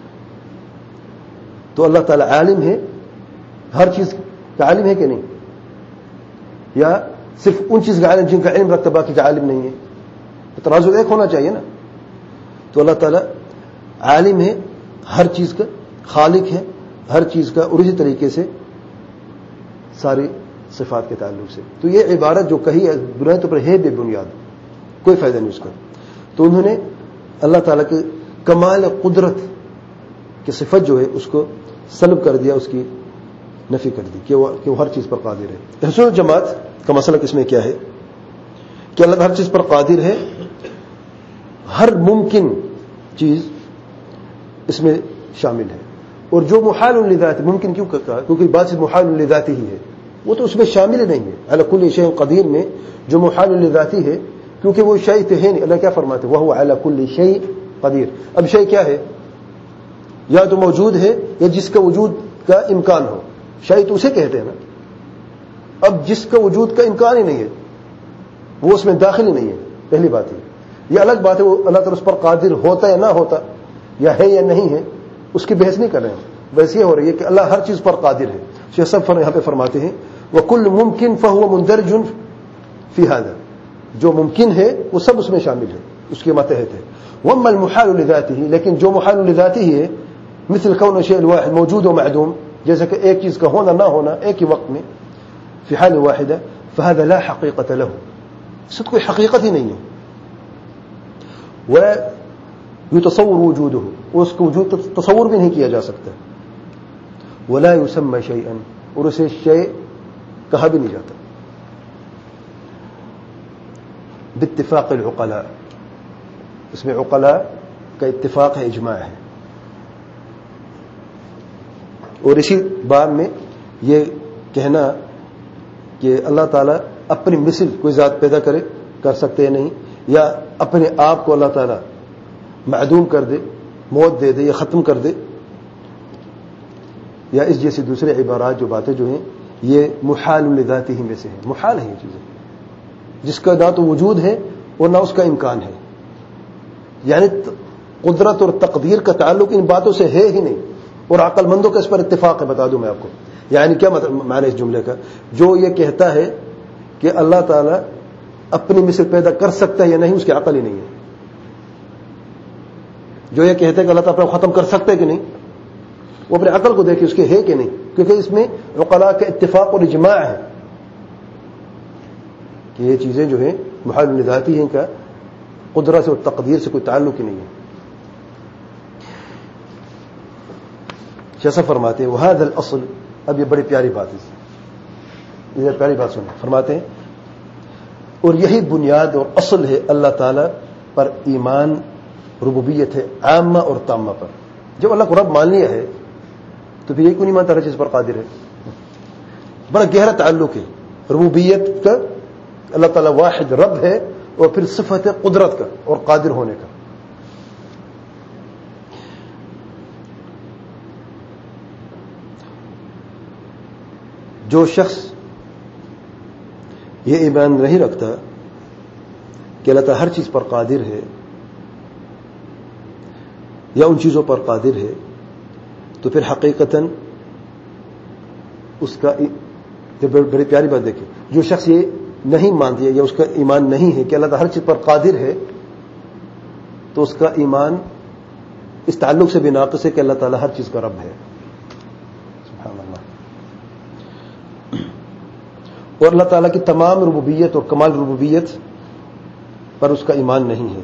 تو اللہ تعالیٰ عالم ہے، ہر چیز کا عالم ہے کہ نہیں، یا صرف ان چیز کا عالم جن کا علم رکھتا باقی کا عالم نہیں ہے. تو ترازو ایک ہونا چاہیے نا. تو اللہ تعالیٰ عالم ہے، ہر چیز کا خالق ہے، ہر چیز کا، اور اسی طریقے سے ساری صفات کے تعلق سے. تو یہ عبارت جو کہی ہے بنیاد پر ہے بے بنیاد، کوئی فائدہ نہیں اس کا. تو انہوں نے اللہ تعالیٰ کے کمال قدرت کی صفت جو ہے اس کو سلب کر دیا، اس کی نفی کر دی کہ وہ کہ وہ ہر چیز پر قادر ہے. اہل سنت جماعت کا مسئلہ اس میں کیا ہے کہ اللہ ہر چیز پر قادر ہے، ہر ممکن چیز اس میں شامل ہے. اور جو محال لذات، ممکن کیوں کہا؟ کیونکہ بات چیز محال لذاتی ہی ہے، وہ تو اس میں شامل نہیں ہے. علی کل شیء قدیر میں جو محال لذاتی ہے، کیونکہ وہ شیء تو ہے نہیں. اللہ کیا فرماتے ہیں وہو علی کل شیء قدیر. اب شیء کیا ہے؟ یا تو موجود ہے یا جس کا وجود کا امکان ہو. شیء تو اسے کہتے ہیں نا. اب جس کا وجود کا امکان ہی نہیں ہے وہ اس میں داخل ہی نہیں ہے. پہلی بات ہے یہ الگ بات ہے وہ اللہ تعالیٰ اس پر قادر ہوتا ہے نہ ہوتا، یا ہے یا نہیں ہے، اس کی بحث نہیں کر رہے ہیں. بحث یہ ہو رہی ہے کہ اللہ ہر چیز پر قادر ہے. شیخ صاحب یہاں پہ فرماتے ہیں وَكُلُّ مُمْكِنْ فَهُوَ مُنْدَرْجٌ فِي هَذَا. جو ممکن ہے وہ سب اس میں شامل ہے، اس کے ماتحت ہے. وَأَمَّا الْمُحَالُ لِذَاتِهِ، لیکن جو محال لذاتی ہے مثل كون الشيء الواحد موجود و معدوم، جیسے کہ ایک چیز کا ہونا نہ ہونا ایک ہی وقت میں فی حال واحدہ، فهذا لا حقیقت له، اس کو کوئی حقیقت ہی نہیں ہے. ويتصور وجوده، اس کو وجود تصور بھی نہیں کیا جا سکتا. ولا يسمى شيئا، اور اسے شيء کہا بھی نہیں جاتا. باتفاق العقلاء، اس میں عقلاء کا اتفاق ہے، اجماع ہے. اور اسی بار میں یہ کہنا کہ اللہ تعالیٰ اپنی مثل کوئی ذات پیدا کرے کر سکتے ہیں نہیں، یا اپنے آپ کو اللہ تعالیٰ معدوم کر دے، موت دے دے یا ختم کر دے، یا اس جیسی دوسرے عبارات جو باتیں جو ہیں یہ محال لذاتی ہی میں سے ہیں. محال ہے یہ چیزیں جس کا نہ تو وجود ہے اور نہ اس کا امکان ہے. یعنی قدرت اور تقدیر کا تعلق ان باتوں سے ہے ہی نہیں. اور عقل مندوں کا اس پر اتفاق ہے. بتا دوں میں آپ کو یعنی کیا معنی اس جملے کا؟ جو یہ کہتا ہے کہ اللہ تعالیٰ اپنی مثل پیدا کر سکتا ہے یا نہیں، اس کی عقل ہی نہیں ہے. جو یہ کہتا ہے کہ اللہ تعالیٰ ختم کر سکتا ہے کہ نہیں، وہ اپنے عقل کو دیکھے اس کے ہے کہ نہیں، کیونکہ اس میں عقلاء کا اتفاق اور اجماع ہے کہ یہ چیزیں جو ہیں محال لذاتی ہیں، کا قدرت اور تقدیر سے کوئی تعلق ہی نہیں ہے. جیسا فرماتے ہیں وہذا الاصل، اب یہ بڑی پیاری بات ہے، یہ پیاری بات سنیں. فرماتے ہیں اور یہی بنیاد اور اصل ہے اللہ تعالی پر ایمان، ربوبیت ہے عامہ اور تامہ پر. جب اللہ کو رب مان لیا ہے تو پھر یہ کیوں نہیں مانتا ہر چیز پر قادر ہے؟ بڑا گہرا تعلق ہے ربوبیت کا، اللہ تعالیٰ واحد رب ہے، اور پھر صفت ہے قدرت کا اور قادر ہونے کا. جو شخص یہ ایمان نہیں رکھتا کہ اللہ تعالیٰ ہر چیز پر قادر ہے یا ان چیزوں پر قادر ہے، تو پھر حقیقتاً اس کا بڑی پیاری بات دیکھیں، جو شخص یہ نہیں مانتی ہے یا اس کا ایمان نہیں ہے کہ اللہ تعالیٰ ہر چیز پر قادر ہے، تو اس کا ایمان اس تعلق سے بھی ناقص ہے کہ اللہ تعالیٰ ہر چیز کا رب ہے. سبحان اللہ. اور اللہ تعالیٰ کی تمام ربوبیت اور کمال ربوبیت پر اس کا ایمان نہیں ہے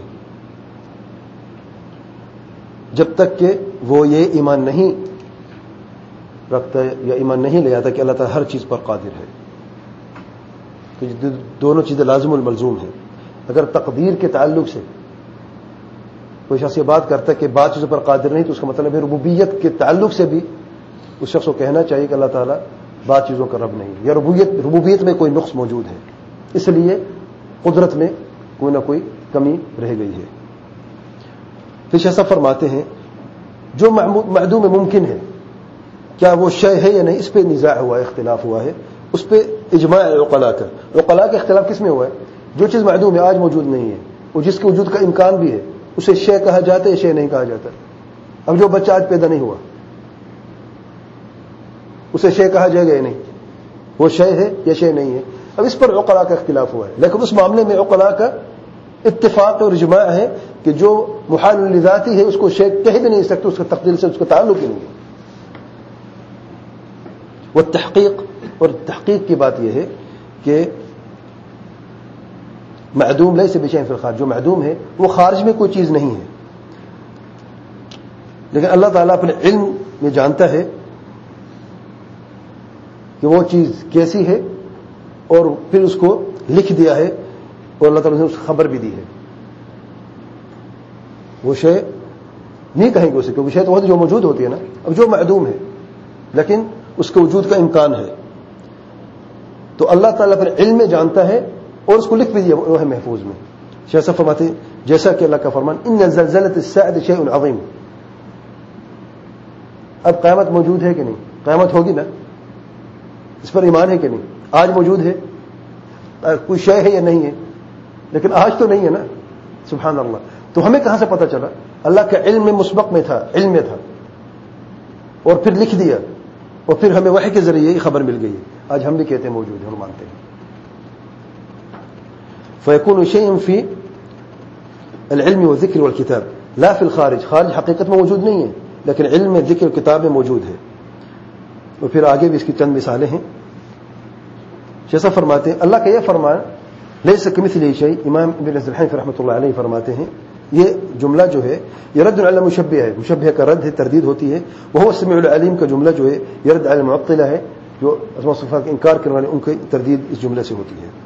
جب تک کہ وہ یہ ایمان نہیں رکھتا یا ایمان نہیں لے آتا کہ اللہ تعالیٰ ہر چیز پر قادر ہے. تو دونوں چیزیں لازم الملزوم ہیں. اگر تقدیر کے تعلق سے کوئی شخص یہ بات کرتا ہے کہ بعض چیزوں پر قادر نہیں، تو اس کا مطلب ہے ربوبیت کے تعلق سے بھی اس شخص کو کہنا چاہیے کہ اللہ تعالیٰ بعض چیزوں کا رب نہیں، یا ربوبیت ربوبیت میں کوئی نقص موجود ہے، اس لیے قدرت میں کوئی نہ کوئی کمی رہ گئی ہے. پھر ایسا فرماتے ہیں جو معدوم ممکن ہے، کیا وہ شے ہے یا نہیں، اس پہ نزاع ہوا ہے، اختلاف ہوا ہے، اس پہ اجماع عقلاء کا. عقلاء کا اختلاف کس میں ہوا ہے؟ جو چیز معدوم ہے، آج موجود نہیں ہے، اور جس کے وجود کا امکان بھی ہے، اسے شے کہا جاتا ہے، شے نہیں کہا جاتا. اب جو بچہ آج پیدا نہیں ہوا، اسے شے کہا جائے گا یا نہیں؟ وہ شے ہے یا شے نہیں ہے؟ اب اس پر عقلاء کا اختلاف ہوا ہے، لیکن اس معاملے میں عقلاء کا اتفاق اور اجماع ہے کہ جو محال لذاتی ہے اس کو شے کہہ بھی نہیں سکتے، اس کا تقدیر سے اس کا تعلق ہی نہیں ہے. وہ تحقیق اور تحقیق کی بات یہ ہے کہ معدوم لیس بشیء فی الخارج، جو معدوم ہے وہ خارج میں کوئی چیز نہیں ہے، لیکن اللہ تعالیٰ اپنے علم میں جانتا ہے کہ وہ چیز کیسی ہے، اور پھر اس کو لکھ دیا ہے، اور اللہ تعالیٰ نے اس کو خبر بھی دی ہے. وہ شے نہیں کہیں گے اسے، کیونکہ شے تو وہ جو موجود ہوتی ہے نا. اب جو معدوم ہے لیکن اس کے وجود کا امکان ہے، تو اللہ تعالیٰ اپنے علم میں جانتا ہے اور اس کو لکھ بھی دیا وہ ہے محفوظ میں. شیخ صاحب فرماتے ہیں جیسا کہ اللہ کا فرمان ان زلزلۃ الساعۃ شیء عظیم. اب قیامت موجود ہے کہ نہیں؟ قیامت ہوگی نا، اس پر ایمان ہے کہ نہیں؟ آج موجود ہے، کوئی شے ہے یا نہیں ہے؟ لیکن آج تو نہیں ہے نا. سبحان اللہ. تو ہمیں کہاں سے پتہ چلا؟ اللہ کا علم میں مسبق میں تھا، علم میں تھا، اور پھر لکھ دیا، اور پھر ہمیں وحی کے ذریعے یہ خبر مل گئی. آج ہم بھی کہتے ہیں موجود ہے اور مانتے ہیں. فیکون شیء فی العلم والذکر والکتاب لا فی الخارج. خارج حقیقت میں موجود نہیں ہے، لیکن علم میں، ذکر، کتاب میں موجود ہے. اور پھر آگے بھی اس کی چند مثالیں ہیں. جیسا فرماتے ہیں اللہ کا یہ فرمان لیس کمثلہ شیء. امام ابن الحنفی رحمۃ اللہ علیہ فرماتے ہیں یہ جملہ جو ہے یہ رد علی المشبہ ہے، مشبہ کا رد ہے، تردید ہوتی ہے. وہ السمیع العلیم کا جملہ جو ہے یہ رد علی المعطلہ ہے، جو اسماء و صفات کا انکار کرنے والے ان کی تردید اس جملے سے ہوتی ہے.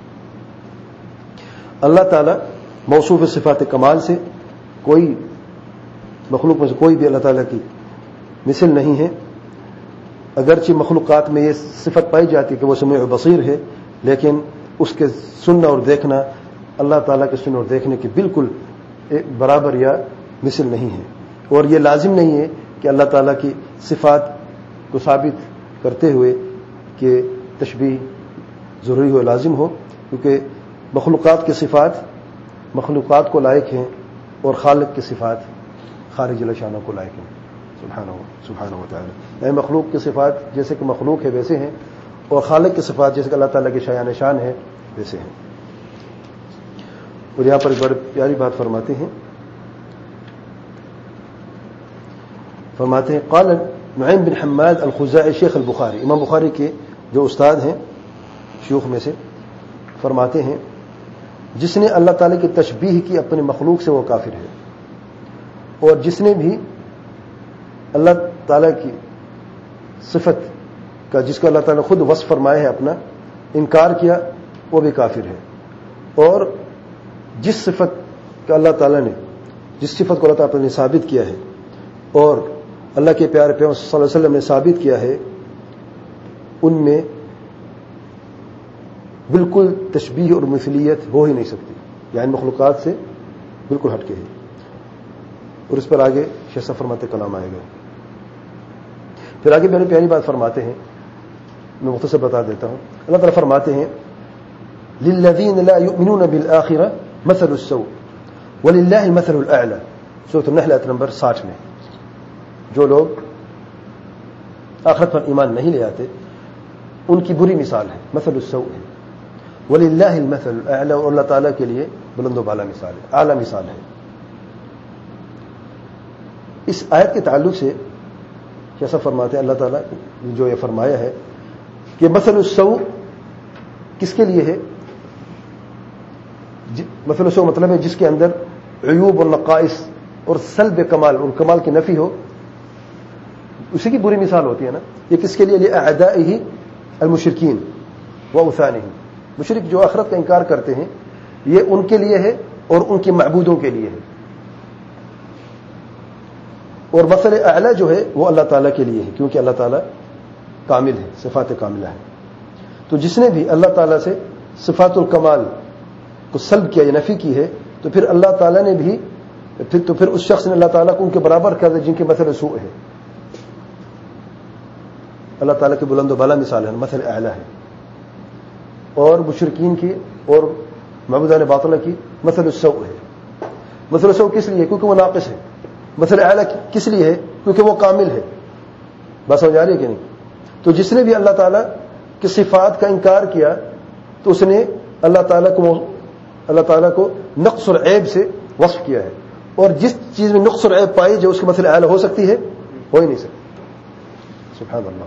اللہ تعالیٰ موصوف صفات کمال سے کوئی مخلوق میں سے کوئی بھی اللہ تعالیٰ کی مثل نہیں ہے. اگرچہ مخلوقات میں یہ صفت پائی جاتی ہے کہ وہ سمیع و بصیر ہے، لیکن اس کے سننا اور دیکھنا اللہ تعالیٰ کے سننے اور دیکھنے کے بالکل برابر یا مثل نہیں ہے. اور یہ لازم نہیں ہے کہ اللہ تعالیٰ کی صفات کو ثابت کرتے ہوئے کہ تشبیہ ضروری ہو، لازم ہو، کیونکہ مخلوقات کی صفات مخلوقات کو لائق ہیں اور خالق کی صفات خارج الشانہ کو لائق ہیں. سبحانہ سبحانہ و تعالی. یعنی مخلوق کی صفات جیسے کہ مخلوق ہے ویسے ہیں, اور خالق کی صفات جیسے کہ اللہ تعالیٰ کی شایان شان ہے ویسے ہیں. اور یہاں پر ایک بڑی پیاری بات فرماتے ہیں فرماتے ہیں قال نعیم بن حماد الخزاعی شیخ البخاری, امام بخاری کے جو استاد ہیں شیوخ میں سے, فرماتے ہیں جس نے اللہ تعالیٰ کی تشبیہ کی اپنے مخلوق سے وہ کافر ہے, اور جس نے بھی اللہ تعالیٰ کی صفت کا جس کا اللہ تعالیٰ خود وصف فرمایا ہے اپنا انکار کیا وہ بھی کافر ہے. اور جس صفت کا اللہ تعالیٰ نے جس صفت کو اللہ تعالیٰ نے ثابت کیا ہے اور اللہ کے پیارے پیغمبر صلی اللہ علیہ وسلم نے ثابت کیا ہے ان میں بالکل تشبیہ اور مثلیت ہو ہی نہیں سکتی, یعنی مخلوقات سے بالکل ہٹ کے ہے. اور اس پر آگے شیخ صاحب فرماتے کلام آئے گا. پھر آگے میری پیاری بات فرماتے ہیں, میں مختصر بتا دیتا ہوں. اللہ تعالیٰ فرماتے ہیں للذین لا یؤمنون بالآخرہ مثل السوء وللہ المثل الاعلی, سورۃ النحل آیت نمبر ساٹھ میں. جو لوگ آخرت پر ایمان نہیں لے آتے ان کی بری مثال ہے, مثل السوء ہے, وللہ المثل الاعلی, اور اللہ تعالیٰ کے لیے بلند و بالا مثال ہے, اعلی مثال ہے. اس آیت کے تعلق سے کیسا فرماتے ہیں اللہ تعالیٰ جو یہ فرمایا ہے کہ مثل السوء کس کے لیے ہے؟ مثل السوء مطلب ہے جس کے اندر عیوب اور نقائص اور سلب کمال اور کمال کی نفی ہو, اسی کی بری مثال ہوتی ہے نا. یہ کس کے لیے؟ لأعدائه المشرکین واوثانهم, مشرک جو آخرت کا انکار کرتے ہیں یہ ان کے لیے ہے اور ان کے معبودوں کے لیے ہے. اور مثل اعلی جو ہے وہ اللہ تعالیٰ کے لیے ہے کیونکہ اللہ تعالیٰ کامل ہے, صفات کاملہ ہے. تو جس نے بھی اللہ تعالیٰ سے صفات الکمال کو سلب کیا یا نفی کی ہے تو پھر اللہ تعالیٰ نے بھی پھر تو پھر اس شخص نے اللہ تعالیٰ کو ان کے برابر کر دیا جن کے مثل سوء ہے. اللہ تعالیٰ کی بلند و بالا مثال ہے, مثل اعلی ہے. اور مشرکین کی اور معبودان باطلہ کی مثل السوء ہے. مثل السوء کس لیے؟ کیونکہ وہ ناقص ہے. مثل اعلی کس لیے ہے؟ کیونکہ وہ کامل ہے. بات سمجھ آ رہی ہے کہ نہیں؟ تو جس نے بھی اللہ تعالیٰ کی صفات کا انکار کیا تو اس نے اللہ تعالیٰ کو اللہ تعالیٰ کو نقص اور عیب سے وصف کیا ہے, اور جس چیز میں نقص اور عیب پائی جو اس کے مثل اعلی ہو سکتی ہے ہو ہی نہیں سکتی. سبحان اللہ.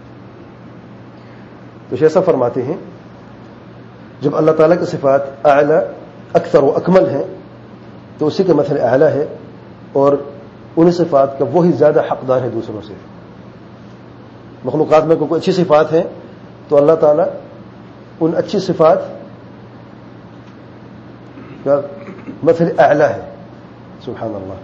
تو ایسا فرماتے ہیں جب اللہ تعالیٰ کی صفات اعلی اکثر و اکمل ہیں تو اسی کے مثل اعلی ہے, اور انہیں صفات کا وہی زیادہ حقدار ہے دوسروں سے. مخلوقات میں کوئی اچھی صفات ہیں تو اللہ تعالیٰ ان اچھی صفات کا مثل اعلی ہے. سبحان اللہ.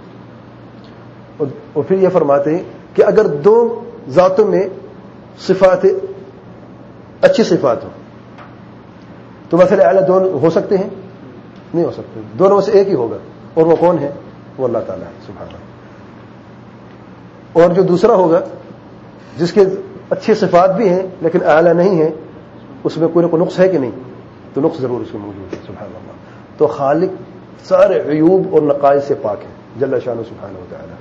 اور پھر یہ فرماتے ہیں کہ اگر دو ذاتوں میں صفات اچھی صفات ہو تو مثل اعلی دونوں ہو سکتے ہیں؟ نہیں ہو سکتے. دونوں سے ایک ہی ہوگا, اور وہ کون ہے؟ وہ اللہ تعالیٰ ہے. سبحان اللہ. اور جو دوسرا ہوگا جس کے اچھی صفات بھی ہیں لیکن اعلی نہیں ہے, اس میں کوئی نہ کوئی نقص ہے کہ نہیں؟ تو نقص ضرور اس میں موجود ہے. سبحان اللہ. تو خالق سارے عیوب اور نقائص سے پاک ہے جل شانہ سبحانہ و تعالی.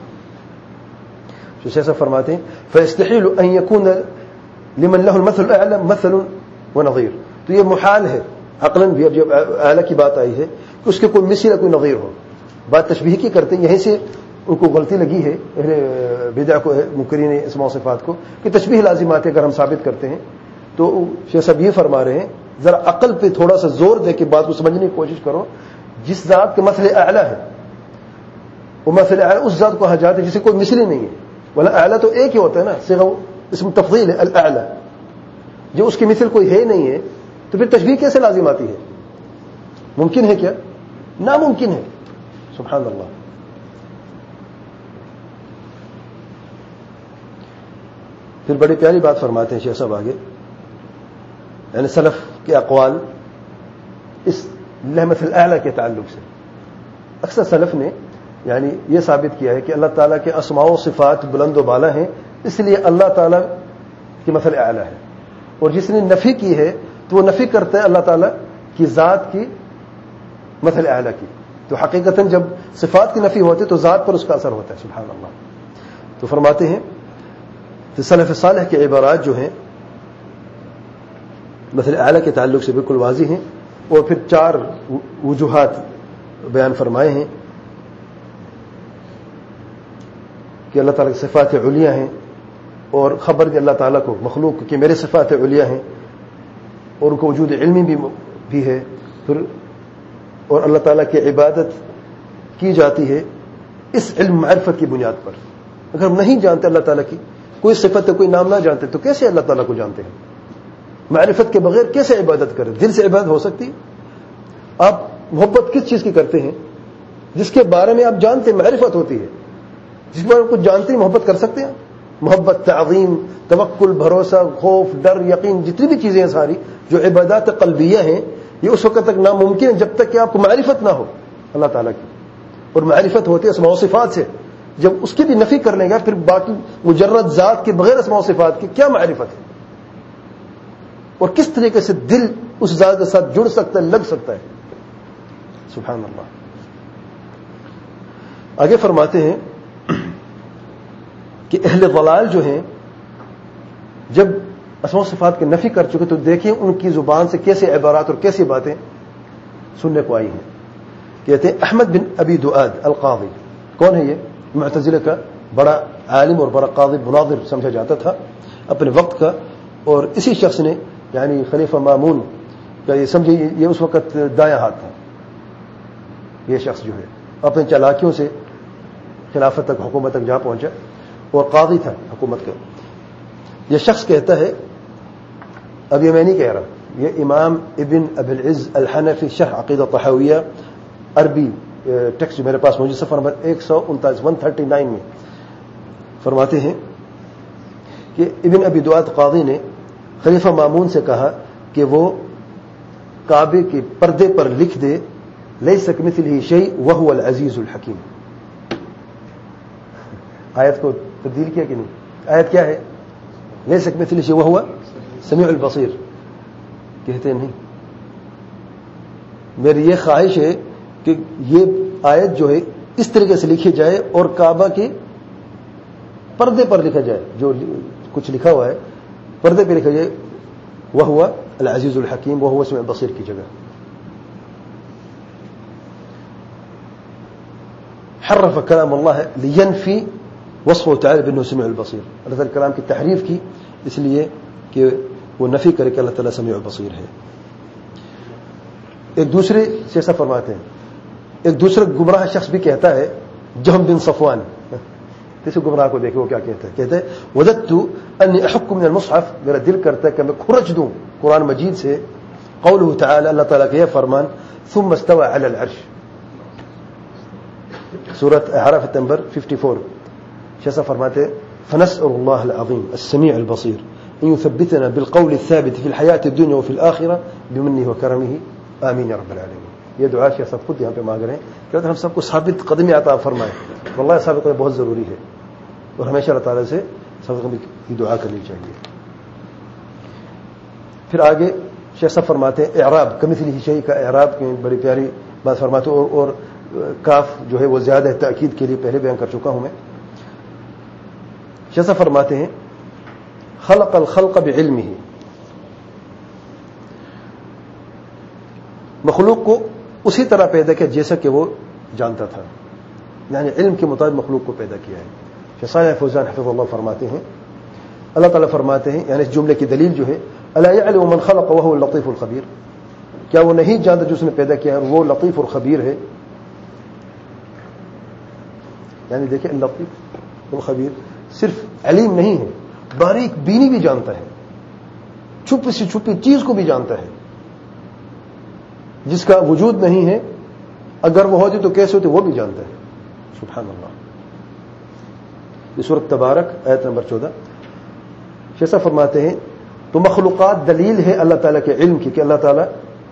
جو ایسا فرماتے ہیں فَيَسْتَحِيلُ أَن يَكُونَ لمن له المثل الاعلى مثل ونظیر. تو یہ محال ہے عقلاً بھی, اب جب اعلی کی بات آئی ہے کہ اس کے کوئی مثل کوئی نظیر ہو. بات تشبیہ کی کرتے ہیں, یہیں سے ان کو غلطی لگی ہے اہل بدع کو, منکرین اسماء و صفات کو, کہ تشبیہ لازمات اگر ہم ثابت کرتے ہیں تو شیخ صاحب یہ فرما رہے ہیں ذرا عقل پہ تھوڑا سا زور دے کے بات کو سمجھنے کی کوشش کرو. جس ذات کے مثل اعلی ہے وہ مثل اعلی اس ذات کو کہا جاتا ہے جسے کوئی مثل ہی نہیں ہے. ولا اعلی تو ایک ہی ہوتا ہے نا, صیغہ اسم تفضیل ہے الاعلی. جو اس کی مثل کوئی ہے نہیں ہے تو پھر تشبیہ کیسے لازم آتی ہے؟ ممکن ہے کیا؟ ناممکن ہے. سبحان اللہ. پھر بڑی پیاری بات فرماتے ہیں شیخ صاحب آگے, یعنی سلف کے اقوال اس مثل اعلی کے تعلق سے. اکثر سلف نے یعنی یہ ثابت کیا ہے کہ اللہ تعالیٰ کے اسماء و صفات بلند و بالا ہیں, اس لیے اللہ تعالیٰ کی مثل اعلی ہے. اور جس نے نفی کی ہے تو وہ نفی کرتا ہے اللہ تعالیٰ کی ذات کی مثل اعلی کی. تو حقیقتاً جب صفات کی نفی ہوتی ہے تو ذات پر اس کا اثر ہوتا ہے. سبحان اللہ. تو فرماتے ہیں کہ سلف صالح کے عبارات جو ہیں مثل اعلیٰ کے تعلق سے بالکل واضح ہیں، اور پھر چار وجوہات بیان فرمائے ہیں کہ اللہ تعالیٰ کی صفات علیہ ہیں، اور خبر دی اللہ تعالیٰ کو مخلوق کہ میرے صفات علیہ ہیں، اور ان کو وجود علمی بھی بھی ہے، پھر اور اللہ تعالیٰ کی عبادت کی جاتی ہے اس علم معرفت کی بنیاد پر۔ اگر ہم نہیں جانتے اللہ تعالیٰ کی کوئی صفت کوئی نام نہ جانتے تو کیسے اللہ تعالیٰ کو جانتے ہیں؟ معرفت کے بغیر کیسے عبادت کریں؟ دل سے عبادت ہو سکتی؟ آپ محبت کس چیز کی کرتے ہیں؟ جس کے بارے میں آپ جانتے ہیں، معرفت ہوتی ہے، جس بارے میں کچھ جانتے ہیں محبت کر سکتے ہیں؟ محبت، تعظیم، توکل، بھروسہ، خوف، ڈر، یقین، جتنی بھی چیزیں ہیں ساری جو عبادات قلبیہ ہیں، یہ اس وقت تک ناممکن ہے جب تک کہ آپ کو معرفت نہ ہو اللہ تعالیٰ کی، اور معرفت ہوتی ہے اسماء و صفات سے۔ جب اس کی بھی نفی کرنے گا پھر باقی مجرد ذات کے بغیر اسماء و صفات کی کیا معرفت ہے، اور کس طریقے سے دل اس ذات کے ساتھ جڑ سکتا ہے، لگ سکتا ہے؟ سبحان اللہ۔ آگے فرماتے ہیں کہ اہل ضلال جو ہیں جب اسماء و صفات کی نفی کر چکے تو دیکھیں ان کی زبان سے کیسے عبارات اور کیسی باتیں سننے کو آئی ہیں۔ کہتے ہیں احمد بن ابی دؤاد القاضی، کون ہے یہ؟ معتزلہ کا بڑا عالم اور بڑا قاضی مناظر سمجھا جاتا تھا اپنے وقت کا، اور اسی شخص نے یعنی خلیفہ مامون کا یہ سمجھے یہ اس وقت دایاں ہاتھ تھا۔ یہ شخص جو ہے اپنے چالاکیوں سے خلافت تک، حکومت تک جا پہنچا، اور قاضی تھا حکومت کا۔ یہ شخص کہتا ہے، اب یہ میں نہیں کہہ رہا، یہ امام ابن ابی العز الحنفی شرح عقیدہ طحاویہ عربی ٹیکسٹ جو میرے پاس موجود صفحہ نمبر ایک سو انتالیس ون تھرٹی نائن میں فرماتے ہیں کہ ابن ابی دؤاد قاضی نے خلیفہ مامون سے کہا کہ وہ کعبے کے پردے پر لکھ دے لیس کمثلہ شیء وہو العزیز الحکیم۔ آیت کو تبدیل کیا کہ نہیں؟ آیت کیا ہے؟ لیس کمثلہ شیء وہو سمیع البصیر۔ کہتے نہیں، میری یہ خواہش ہے کہ یہ آیت جو ہے اس طریقے سے لکھی جائے اور کعبہ کے پردے پر لکھا جائے، جو کچھ لکھا ہوا ہے پردے پہ لکھا جائے وہو العزیز الحکیم، وہو سمیع البصیر کی جگہ۔ حرف کلام اللہ لینفی وصفه تعالی بانه سمیع البصیر، اللہ تعالی کلام کی تحریف کی اس لیے کہ وہ نفی کرے کہ اللہ تعالی سمیع البصیر ہے۔ ایک دوسرے سے ایسا فرماتے ہیں، ایک دوسرا گمراہ شخص بھی کہتا ہے، جہم بن صفوان، کسی گمراہ کو دیکھو وہ کیا کہتا ہے، کہتے ہیں وجدت انی احق من المصحف، میرا دل کرتا ہے کہ میں کھرچ دوں قرآن مجید سے قوله تعالی، اللہ تعالیٰ کا یہ فرمان ثم استوى على العرش، سورۃ اعراف نمبر چون، شیسا فرماتے فنسأل اللہ العظیم السمیع البصیر ان یثبتنا بالقول الثابت فی الحیاة الدنیا وفی الآخرہ بمنہ وکرمہ آمین یا رب العالمین۔ یہ دعا شیخ سب خود یہاں پہ مانگ رہے ہیں کہ ہم سب کو ثابت قدمی عطا فرمائے، واللہ ثابت قدمی بہت ضروری ہے، اور ہمیشہ اللہ تعالیٰ سے ثابت قدمی کی دعا کرنی چاہیے۔ پھر آگے شیخ صاحب فرماتے ہیں اعراب کمثلہ شیء کا اعراب کی بڑی پیاری بات فرماتے ہیں، اور, اور کاف جو ہے وہ زیادہ تاکید کے لیے پہلے بیان کر چکا ہوں میں۔ شیخ صاحب فرماتے ہیں خلق الخلق بعلمہ، مخلوق کو اسی طرح پیدا کیا جیسا کہ وہ جانتا تھا، یعنی علم کے مطابق مخلوق کو پیدا کیا ہے۔ شیخ صالح فوزان حفظ اللہ فرماتے ہیں، اللہ تعالیٰ فرماتے ہیں یعنی اس جملے کی دلیل جو ہے الا یعلم من خلق وهو اللطیف الخبیر، کیا وہ نہیں جانتا جو اس نے پیدا کیا ہے وہ لطیف اور خبیر ہے؟ یعنی دیکھیں لطیف اور خبیر صرف علیم نہیں ہے، باریک بینی بھی جانتا ہے، چھپی سے چھپی چیز کو بھی جانتا ہے جس کا وجود نہیں ہے، اگر وہ ہوتی تو کیسے ہوتی وہ بھی جانتا ہے۔ سبحان اللہ۔ یہ سورۃ تبارک آیت نمبر چودہ۔ جیسا فرماتے ہیں تو مخلوقات دلیل ہے اللہ تعالیٰ کے علم کی کہ اللہ تعالیٰ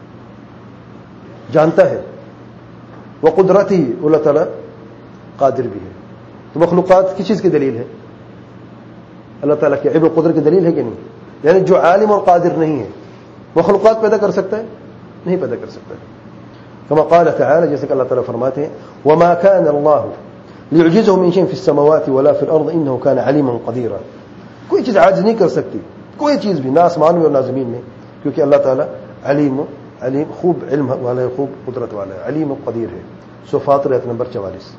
جانتا ہے، وہ قدرت ہی اللہ تعالیٰ قادر بھی ہے۔ تو مخلوقات کس چیز کی دلیل ہے؟ اللہ تعالیٰ کے علم و قدرت کی دلیل ہے کہ نہیں؟ یعنی جو عالم اور قادر نہیں ہے مخلوقات پیدا کر سکتا ہے؟ نہیں پیدا کر سکتا ہے۔ کما قال تعالی، جیسے کہ اللہ تعالیٰ فرماتے ہیں وما كان الله ليعجزه من شيء في السماوات ولا في الارض انه كان عليما قديرا. کوئی چیز عاجز نہیں کر سکتی، کوئی چیز بھی، نہ آسمان میں اور نہ زمین میں، کیونکہ اللہ تعالیٰ علیم علیم خوب علم والا ہے، خوب قدرت والا ہے، علیم و قدیر ہے. سورہ فاطر آیت نمبر چوالیس.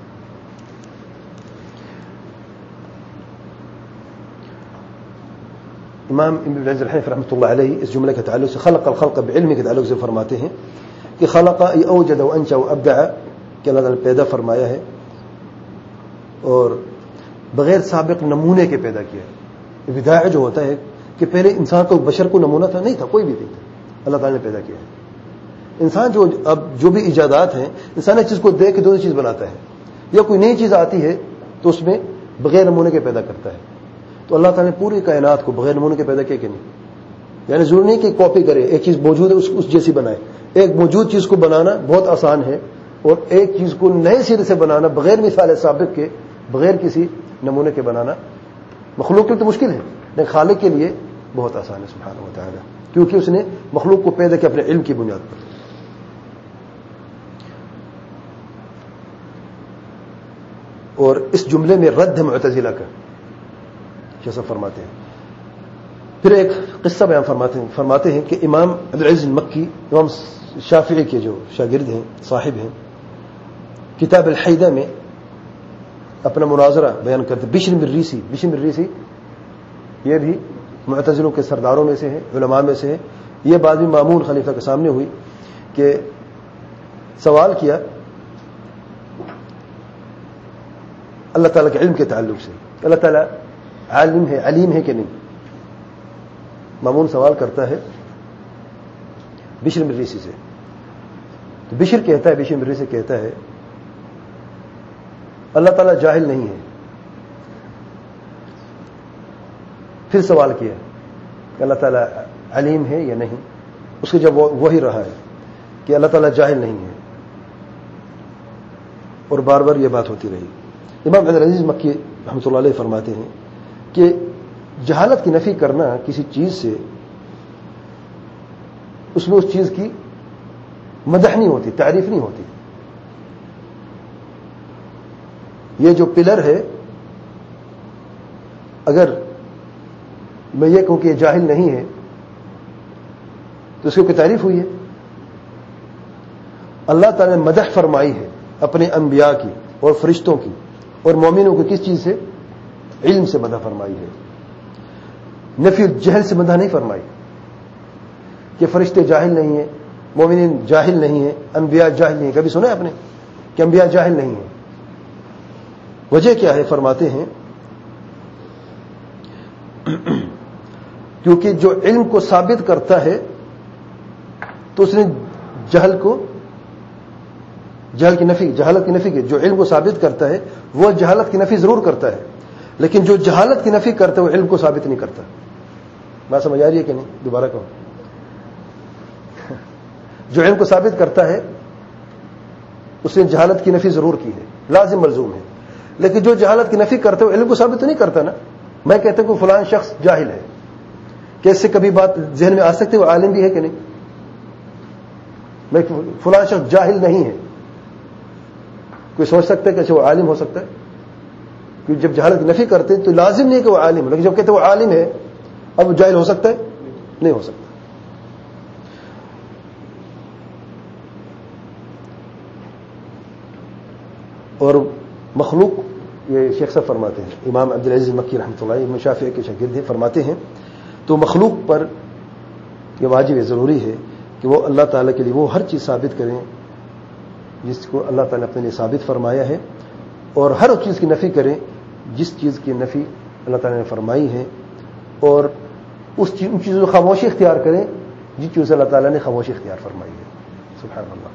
امام ابن عز الحنفی رحمۃ اللہ علیہ اس جملے کے تعلق سے خلق الخلق بعلم کے تعلق سے فرماتے ہیں کہ خلق اوجد وانشا وابدع، کہ اللہ تعالیٰ نے پیدا فرمایا ہے اور بغیر سابق نمونے کے پیدا کیا ہے. ابداع جو ہوتا ہے کہ پہلے انسان کو بشر کو نمونہ تھا، نہیں تھا، کوئی بھی نہیں تھا، اللہ تعالیٰ نے پیدا کیا ہے. انسان جو اب جو بھی ایجادات ہیں، انسان ایک چیز کو دیکھ کے دوسری چیز بناتا ہے، یا کوئی نئی چیز آتی ہے تو اس میں بغیر نمونے کے پیدا کرتا ہے. تو اللہ تعالیٰ نے پوری کائنات کو بغیر نمونے کے پیدا کیا کہ نہیں. یعنی ضروری نہیں کہ کاپی کرے، ایک چیز موجود ہے اس, اس جیسی بنائے. ایک موجود چیز کو بنانا بہت آسان ہے، اور ایک چیز کو نئے سرے سے بنانا بغیر مثال سابق کے، بغیر کسی نمونے کے بنانا مخلوق کے لیے تو مشکل ہے، لیکن خالق کے لیے بہت آسان ہے سبحانہ و تعالی، کیونکہ اس نے مخلوق کو پیدا کیا اپنے علم کی بنیاد پر. اور اس جملے میں رد ہے معتزلہ کا، جیسا فرماتے ہیں. پھر ایک قصہ بیان فرماتے ہیں فرماتے ہیں کہ امام عبدالعزیز المکی، امام شافعی کے جو شاگرد ہیں، صاحب ہیں، کتاب الحیدہ میں اپنا مناظرہ بیان کرتے. بشر مریسی بشر مریسی یہ بھی معتزلوں کے سرداروں میں سے ہے، علماء میں سے ہے. یہ بات بھی مامون خلیفہ کے سامنے ہوئی کہ سوال کیا اللہ تعالیٰ کے علم کے تعلق سے، اللہ تعالیٰ عالم ہے، علیم ہے کہ نہیں. مامون سوال کرتا ہے بشر مریسی سے. تو بشر کہتا ہے بشر مریسی کہتا ہے اللہ تعالیٰ جاہل نہیں ہے. پھر سوال کیا کہ اللہ تعالیٰ علیم ہے یا نہیں. اس کے جب وہی رہا ہے کہ اللہ تعالیٰ جاہل نہیں ہے، اور بار بار یہ بات ہوتی رہی. امام عبدالعزیز مکی رحمۃ اللہ علیہ فرماتے ہیں کہ جہالت کی نفی کرنا کسی چیز سے، اس میں اس چیز کی مدح نہیں ہوتی، تعریف نہیں ہوتی. یہ جو پلر ہے، اگر میں یہ کہوں کہ یہ جاہل نہیں ہے تو اس کی کوئی تعریف ہوئی ہے؟ اللہ تعالی نے مدح فرمائی ہے اپنے انبیاء کی اور فرشتوں کی اور مومنوں کی. کس چیز سے؟ علم سے مدح فرمائی ہے. نفی الجہل سے مدح نہیں فرمائی کہ فرشتے جاہل نہیں ہیں، مومنین جاہل نہیں ہیں، انبیاء جاہل نہیں ہیں. کبھی سنا ہے آپ نے کہ انبیاء جاہل نہیں ہیں؟ وجہ کیا ہے؟ فرماتے ہیں کیونکہ جو علم کو ثابت کرتا ہے تو اس نے جہل کو جہل کی نفی جہالت کی نفی کی. جو علم کو ثابت کرتا ہے وہ جہالت کی نفی ضرور کرتا ہے، لیکن جو جہالت کی نفی کرتا ہے وہ علم کو ثابت نہیں کرتا. بات سمجھ آ رہی ہے کہ نہیں؟ دوبارہ کہوں. جو علم کو ثابت کرتا ہے اس نے جہالت کی نفی ضرور کی ہے، لازم ملزوم ہے. لیکن جو جہالت کی نفی کرتا ہے وہ علم کو ثابت تو نہیں کرتا نا. میں کہتا ہوں کہ فلاں شخص جاہل ہے، کہ اس سے کبھی بات ذہن میں آ سکتی ہے وہ عالم بھی ہے کہ نہیں؟ میں فلاں شخص جاہل نہیں ہے، کوئی سوچ سکتا ہے کہ اچھا وہ عالم ہو سکتا ہے؟ کیونکہ جب جہالت کی نفی کرتے تو لازم نہیں کہ وہ عالم ہے، لیکن جب کہتے وہ عالم ہے اب وہ جاہل ہو سکتا ہے؟ نہیں ہو سکتا. اور مخلوق، یہ شیخ صاحب فرماتے ہیں، امام عبدالعزیز مکی رحمۃ اللہ علیہ شافعی کے شاگرد ہیں، فرماتے ہیں تو مخلوق پر یہ واجب ہے، ضروری ہے کہ وہ اللہ تعالیٰ کے لیے وہ ہر چیز ثابت کریں جس کو اللہ تعالیٰ نے اپنے لیے ثابت فرمایا ہے، اور ہر اس چیز کی نفی کریں جس چیز کی نفی اللہ تعالیٰ نے فرمائی ہے، اور اس چیز ان چیزوں کو خاموشی اختیار کریں جس چیز سے اللہ تعالیٰ نے خاموشی اختیار فرمائی ہے. سبحان اللہ.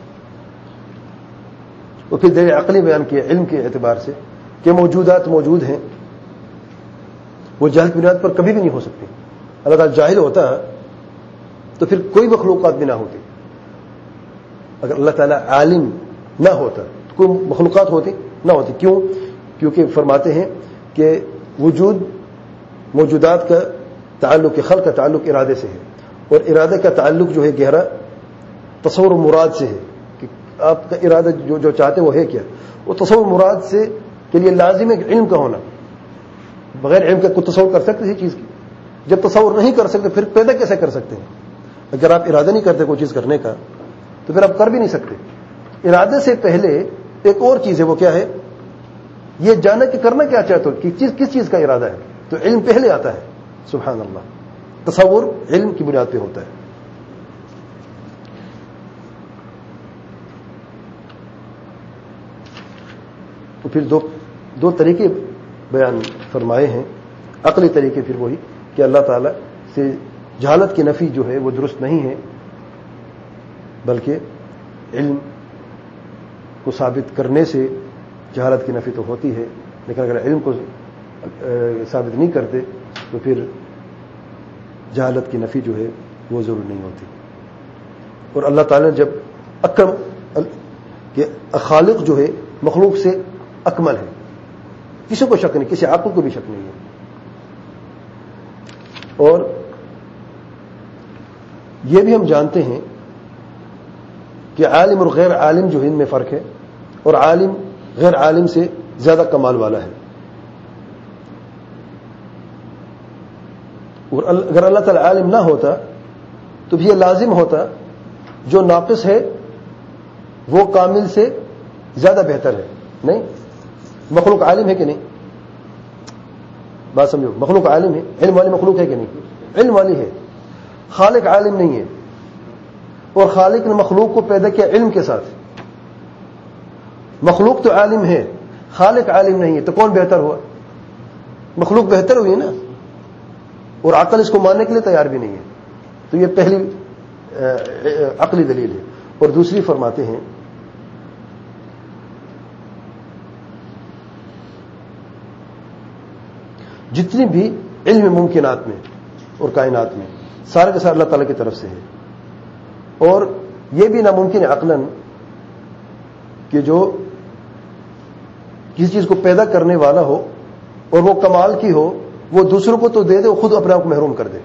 اور پھر دلیل عقلی بیان کیا علم کے اعتبار سے کہ موجودات موجود ہیں، وہ جہل کی بنیاد پر کبھی بھی نہیں ہو سکتے. اللہ تعالیٰ جاہل ہوتا تو پھر کوئی مخلوقات بھی نہ ہوتی. اگر اللہ تعالیٰ عالم نہ ہوتا تو کوئی مخلوقات ہوتی نہ ہوتی. کیوں؟ کیونکہ فرماتے ہیں کہ وجود موجودات کا تعلق، خلق کا تعلق ارادے سے ہے، اور ارادے کا تعلق جو ہے گہرا تصور و مراد سے ہے کہ آپ کا ارادہ جو جو چاہتے ہیں وہ ہے کیا. وہ تصور مراد سے کے لیے لازم ہے کہ علم کا ہونا. بغیر علم کا کوئی تصور کر سکتے اسی چیز کی؟ جب تصور نہیں کر سکتے پھر پیدا کیسے کر سکتے ہیں؟ اگر آپ ارادہ نہیں کرتے کوئی چیز کرنے کا تو پھر آپ کر بھی نہیں سکتے. ارادے سے پہلے ایک اور چیز ہے، وہ کیا ہے؟ یہ جانا کہ کرنا کیا چاہتے ہو، کہ چیز کس چیز کا ارادہ ہے. تو علم پہلے آتا ہے. سبحان اللہ. تصور علم کی بنیاد پہ ہوتا ہے. تو پھر دو دو طریقے بیان فرمائے ہیں. عقلی طریقے پھر وہی کہ اللہ تعالی سے جہالت کی نفی جو ہے وہ درست نہیں ہے، بلکہ علم کو ثابت کرنے سے جہالت کی نفی تو ہوتی ہے، لیکن اگر علم کو ثابت نہیں کرتے تو پھر جہالت کی نفی جو ہے وہ ضرور نہیں ہوتی. اور اللہ تعالیٰ نے جب اکرم کہ خالق جو ہے مخلوق سے اکمل ہے، کسی کو شک نہیں، کسی عقل کو بھی شک نہیں ہے. اور یہ بھی ہم جانتے ہیں کہ عالم اور غیر عالم جو ہے ان میں فرق ہے، اور عالم غیر عالم سے زیادہ کمال والا ہے. اور اگر اللہ تعالی عالم نہ ہوتا تو بھی یہ لازم ہوتا جو ناقص ہے وہ کامل سے زیادہ بہتر ہے. نہیں، مخلوق عالم ہے کہ نہیں؟ بات سمجھو، مخلوق عالم ہے، علم والی مخلوق ہے کہ نہیں؟ علم والی ہے. خالق عالم نہیں ہے، اور خالق نے مخلوق کو پیدا کیا علم کے ساتھ. مخلوق تو عالم ہے، خالق عالم نہیں ہے، تو کون بہتر ہوا؟ مخلوق بہتر ہوئی نا. اور عقل اس کو ماننے کے لیے تیار بھی نہیں ہے. تو یہ پہلی عقلی دلیل ہے. اور دوسری فرماتے ہیں جتنی بھی علم ممکنات میں اور کائنات میں سارے کے سارے اللہ تعالیٰ کی طرف سے ہے. اور یہ بھی ناممکن ہے عقلاً کہ جو کسی چیز کو پیدا کرنے والا ہو اور وہ کمال کی ہو، وہ دوسروں کو تو دے دے، وہ خود اپنے آپ کو محروم کر دے.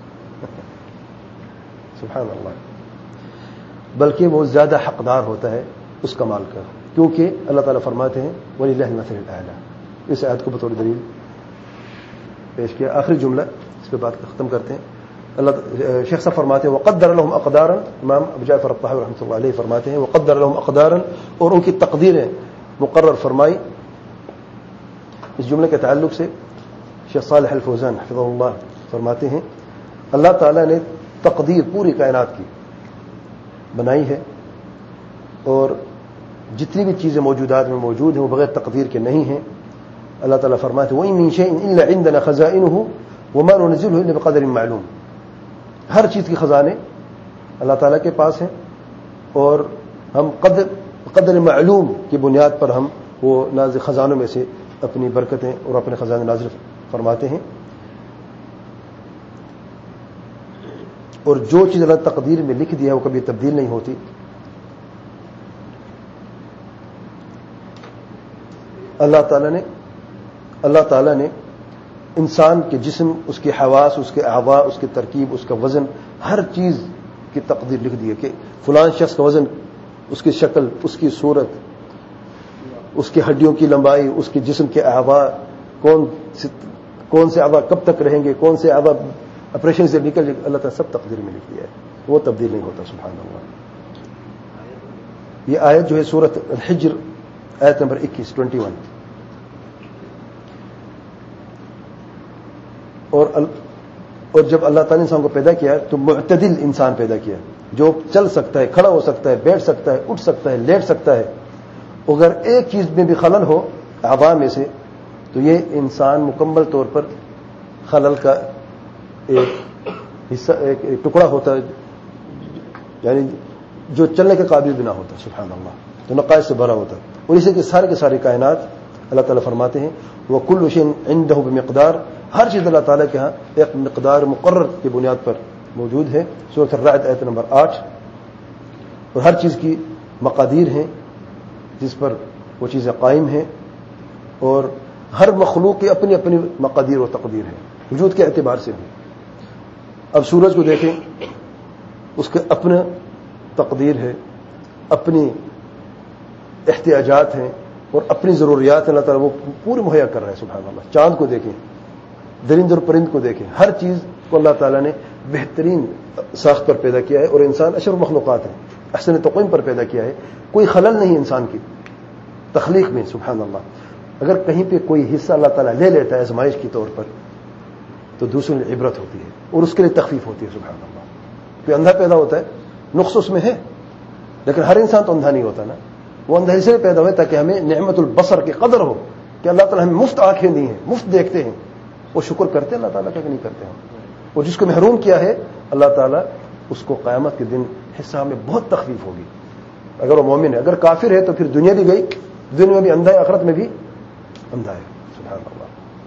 سبحان اللہ. بلکہ وہ زیادہ حقدار ہوتا ہے اس کمال کا، کیونکہ اللہ تعالیٰ فرماتے ہیں وَلِلَّهِ الْمَثَلُ الْأَعْلَى. اس آیت کو بطور دلیل پیش کیا. آخری جملہ اس پہ بات ختم کرتے ہیں. اللہ شیخ صاحب فرماتے ہیں وَقَدَّرَ لَهُمْ أَقْدَارًا. امام ابو جعفر الطحاوی رحمۃ اللہ علیہ فرماتے ہیں وَقَدَّرَ لَهُمْ أَقْدَارًا، اور ان کی تقدیریں مقرر فرمائی. اس جملے کے تعلق سے شیخ صالح الفوزان حفظہ اللہ فرماتے ہیں اللہ تعالیٰ نے تقدیر پوری کائنات کی بنائی ہے، اور جتنی بھی چیزیں موجودات میں موجود ہیں وہ بغیر تقدیر کے نہیں ہیں. اللہ تعالیٰ فرماتے ہیں وَإِن مِّن شَيْءٍ إِلَّا عِندَنَا خَزَائِنُهُ وَمَا نُنَزِّلُهُ إِلَّا بِقَدَرٍ مَّعْلُومٍ. ہر چیز کے خزانے اللہ تعالیٰ کے پاس ہیں، اور ہم قدر قدر معلوم کی بنیاد پر ہم وہ نازل خزانوں میں سے اپنی برکتیں اور اپنے خزانے نازل فرماتے ہیں. اور جو چیز اللہ تقدیر میں لکھ دیا وہ کبھی تبدیل نہیں ہوتی. اللہ تعالیٰ نے اللہ تعالیٰ نے انسان کے جسم، اس کے حواس، اس کے اعضاء، اس کی ترکیب، اس کا وزن، ہر چیز کی تقدیر لکھ دی ہے کہ فلان شخص کا وزن، اس کی شکل، اس کی صورت، اس کی ہڈیوں کی لمبائی، اس کے جسم کے اعضاء، کون کون سے اعضاء کب تک رہیں گے، کون سے اعضاء آپریشن سے نکل جائے، اللہ تعالیٰ سب تقدیر میں لکھ دیا ہے. وہ تبدیل نہیں ہوتا. سبحان اللہ. یہ آیت جو ہے سورۃ الحجر آیت نمبر اکیس ٹوینٹی ون. اور اور جب اللہ تعالیٰ نے انسان کو پیدا کیا تو معتدل انسان پیدا کیا، جو چل سکتا ہے، کھڑا ہو سکتا ہے، بیٹھ سکتا ہے، اٹھ سکتا ہے، لیٹ سکتا ہے. اگر ایک چیز میں بھی خلل ہو اعضاء میں سے تو یہ انسان مکمل طور پر خلل کا ایک حصہ، ایک ٹکڑا ہوتا ہے، یعنی جو چلنے کے قابل بھی نہ ہوتا. سبحان اللہ. تو نقائص سے بھرا ہوتا. اور اسی کے سارے کے ساری کائنات اللہ تعالیٰ فرماتے ہیں وَكُلُّ شَيْءٍ عِندَهُ بِمِقْدَارٍ. ہر چیز اللہ تعالیٰ کے ہاں ایک مقدار مقرر کی بنیاد پر موجود ہے. سورۃ الرعد آیت نمبر آٹھ. اور ہر چیز کی مقادیر ہیں جس پر وہ چیزیں قائم ہیں، اور ہر مخلوق کی اپنی اپنی مقادیر و تقدیر ہے وجود کے اعتبار سے بھی. اب سورج کو دیکھیں، اس کے اپنا تقدیر ہے، اپنی احتیاجات ہیں اور اپنی ضروریات اللہ تعالیٰ وہ پوری مہیا کر رہے ہیں. سبحان اللہ. چاند کو دیکھیں, درند اور پرند کو دیکھیں, ہر چیز کو اللہ تعالیٰ نے بہترین ساخت پر پیدا کیا ہے, اور انسان اشرف مخلوقات ہیں, احسن تقویم پر پیدا کیا ہے. کوئی خلل نہیں انسان کی تخلیق میں. سبحان اللہ. اگر کہیں پہ کوئی حصہ اللہ تعالیٰ لے لیتا ہے آزمائش کی طور پر تو دوسروں کی عبرت ہوتی ہے اور اس کے لیے تخفیف ہوتی ہے. سبحان اللہ. کوئی اندھا پیدا ہوتا ہے, نقص اس میں ہے, لیکن ہر انسان تو اندھا نہیں ہوتا نا. وہ اندھا اس لیے پیدا ہوئے تاکہ ہمیں نعمت البصر کی قدر ہو کہ اللہ تعالیٰ ہمیں مفت آنکھیں دی ہیں, مفت دیکھتے ہیں. وہ شکر کرتے ہیں اللہ تعالیٰ کا کہ نہیں کرتے ہیں. اور جس کو محروم کیا ہے اللہ تعالیٰ اس کو قیامت کے دن حصہ میں بہت تخفیف ہوگی اگر وہ مومن ہے. اگر کافر ہے تو پھر دنیا بھی گئی, دنیا میں بھی اندھا ہے, آخرت میں بھی اندھا ہے. سبحان اللہ.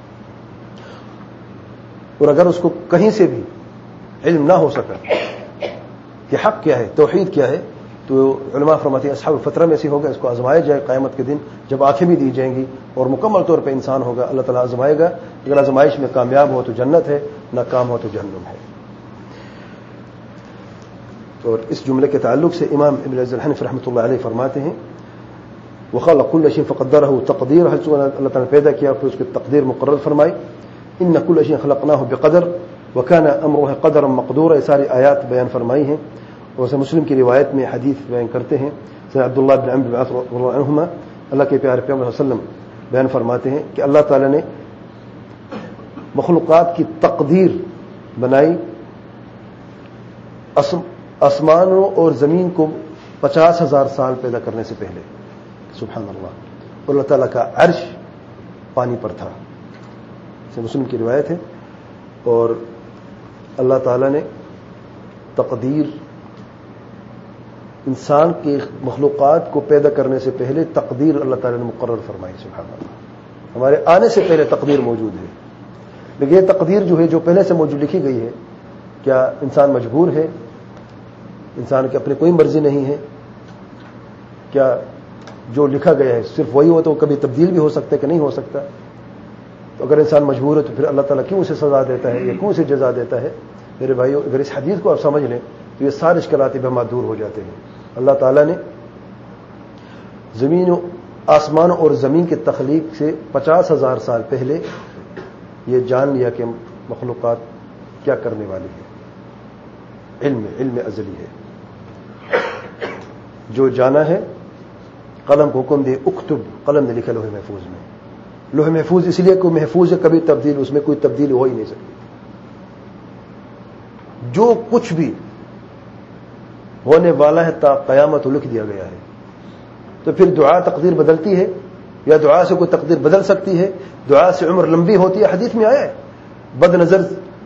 اور اگر اس کو کہیں سے بھی علم نہ ہو سکا کہ حق کیا ہے, توحید کیا ہے, تو علماء فرماتے ہیں اصحاب الفترہ میں سے ہوگا, اس کو آزمایا جائے قیامت کے دن جب آنکھیں بھی دی جائیں گی اور مکمل طور پہ انسان ہوگا. اللہ تعالیٰ آزمائے گا, اگر آزمائش میں کامیاب ہو تو جنت ہے, ناکام ہو تو جہنم ہے. اور اس جملے کے تعلق سے امام ابن عز الحنفی رحمۃ اللہ علیہ فرماتے ہیں وخلق كل شيء فقدره تقدير, اللہ تعالیٰ نے پیدا کیا پھر اس کی تقدیر مقرر فرمائی. ان كل شيء خلقناه بقدر وكان امره قدرا مقدورا, یہ ساری آیات بیان فرمائی ہیں. اور سے مسلم کی روایت میں حدیث بیان کرتے ہیں سیدنا عبداللہ بن عمرو بن العاص رضی اللہ عنہما, اللہ کے پیارے پیغمبر صلی اللہ علیہ وسلم بیان فرماتے ہیں کہ اللہ تعالیٰ نے مخلوقات کی تقدیر بنائی آسمانوں اور زمین کو پچاس ہزار سال پیدا کرنے سے پہلے. سبحان اللہ. اور اللہ تعالیٰ کا عرش پانی پر تھا, سے مسلم کی روایت ہے. اور اللہ تعالیٰ نے تقدیر انسان کے مخلوقات کو پیدا کرنے سے پہلے تقدیر اللہ تعالیٰ نے مقرر فرمائی. سبحان اللہ. ہمارے آنے سے پہلے تقدیر موجود ہے, لیکن یہ تقدیر جو ہے جو پہلے سے موجود لکھی گئی ہے, کیا انسان مجبور ہے؟ انسان کی اپنی کوئی مرضی نہیں ہے؟ کیا جو لکھا گیا ہے صرف وہی ہو تو کبھی تبدیل بھی ہو سکتا ہے کہ نہیں ہو سکتا؟ تو اگر انسان مجبور ہے تو پھر اللہ تعالیٰ کیوں اسے سزا دیتا ہے یا کیوں اسے جزا دیتا ہے؟ میرے بھائیو, اگر اس حدیث کو آپ سمجھ لیں تو یہ سارے اشکالات بہما دور ہو جاتے ہیں. اللہ تعالیٰ نے زمین و آسمان اور زمین کی تخلیق سے پچاس ہزار سال پہلے یہ جان لیا کہ مخلوقات کیا کرنے والی ہے. علم علم ازلی ہے. جو جانا ہے قلم کو حکم دے اکتب, قلم نے لکھا لوح محفوظ میں. لوح محفوظ اس لیے کوئی محفوظ ہے, کبھی تبدیل اس میں کوئی تبدیل ہو ہی نہیں سکتی. جو کچھ بھی ہونے والا ہے تا قیامت لکھ دیا گیا ہے. تو پھر دعا تقدیر بدلتی ہے یا دعا سے کوئی تقدیر بدل سکتی ہے؟ دعا سے عمر لمبی ہوتی ہے, حدیث میں آیا ہے. بد نظر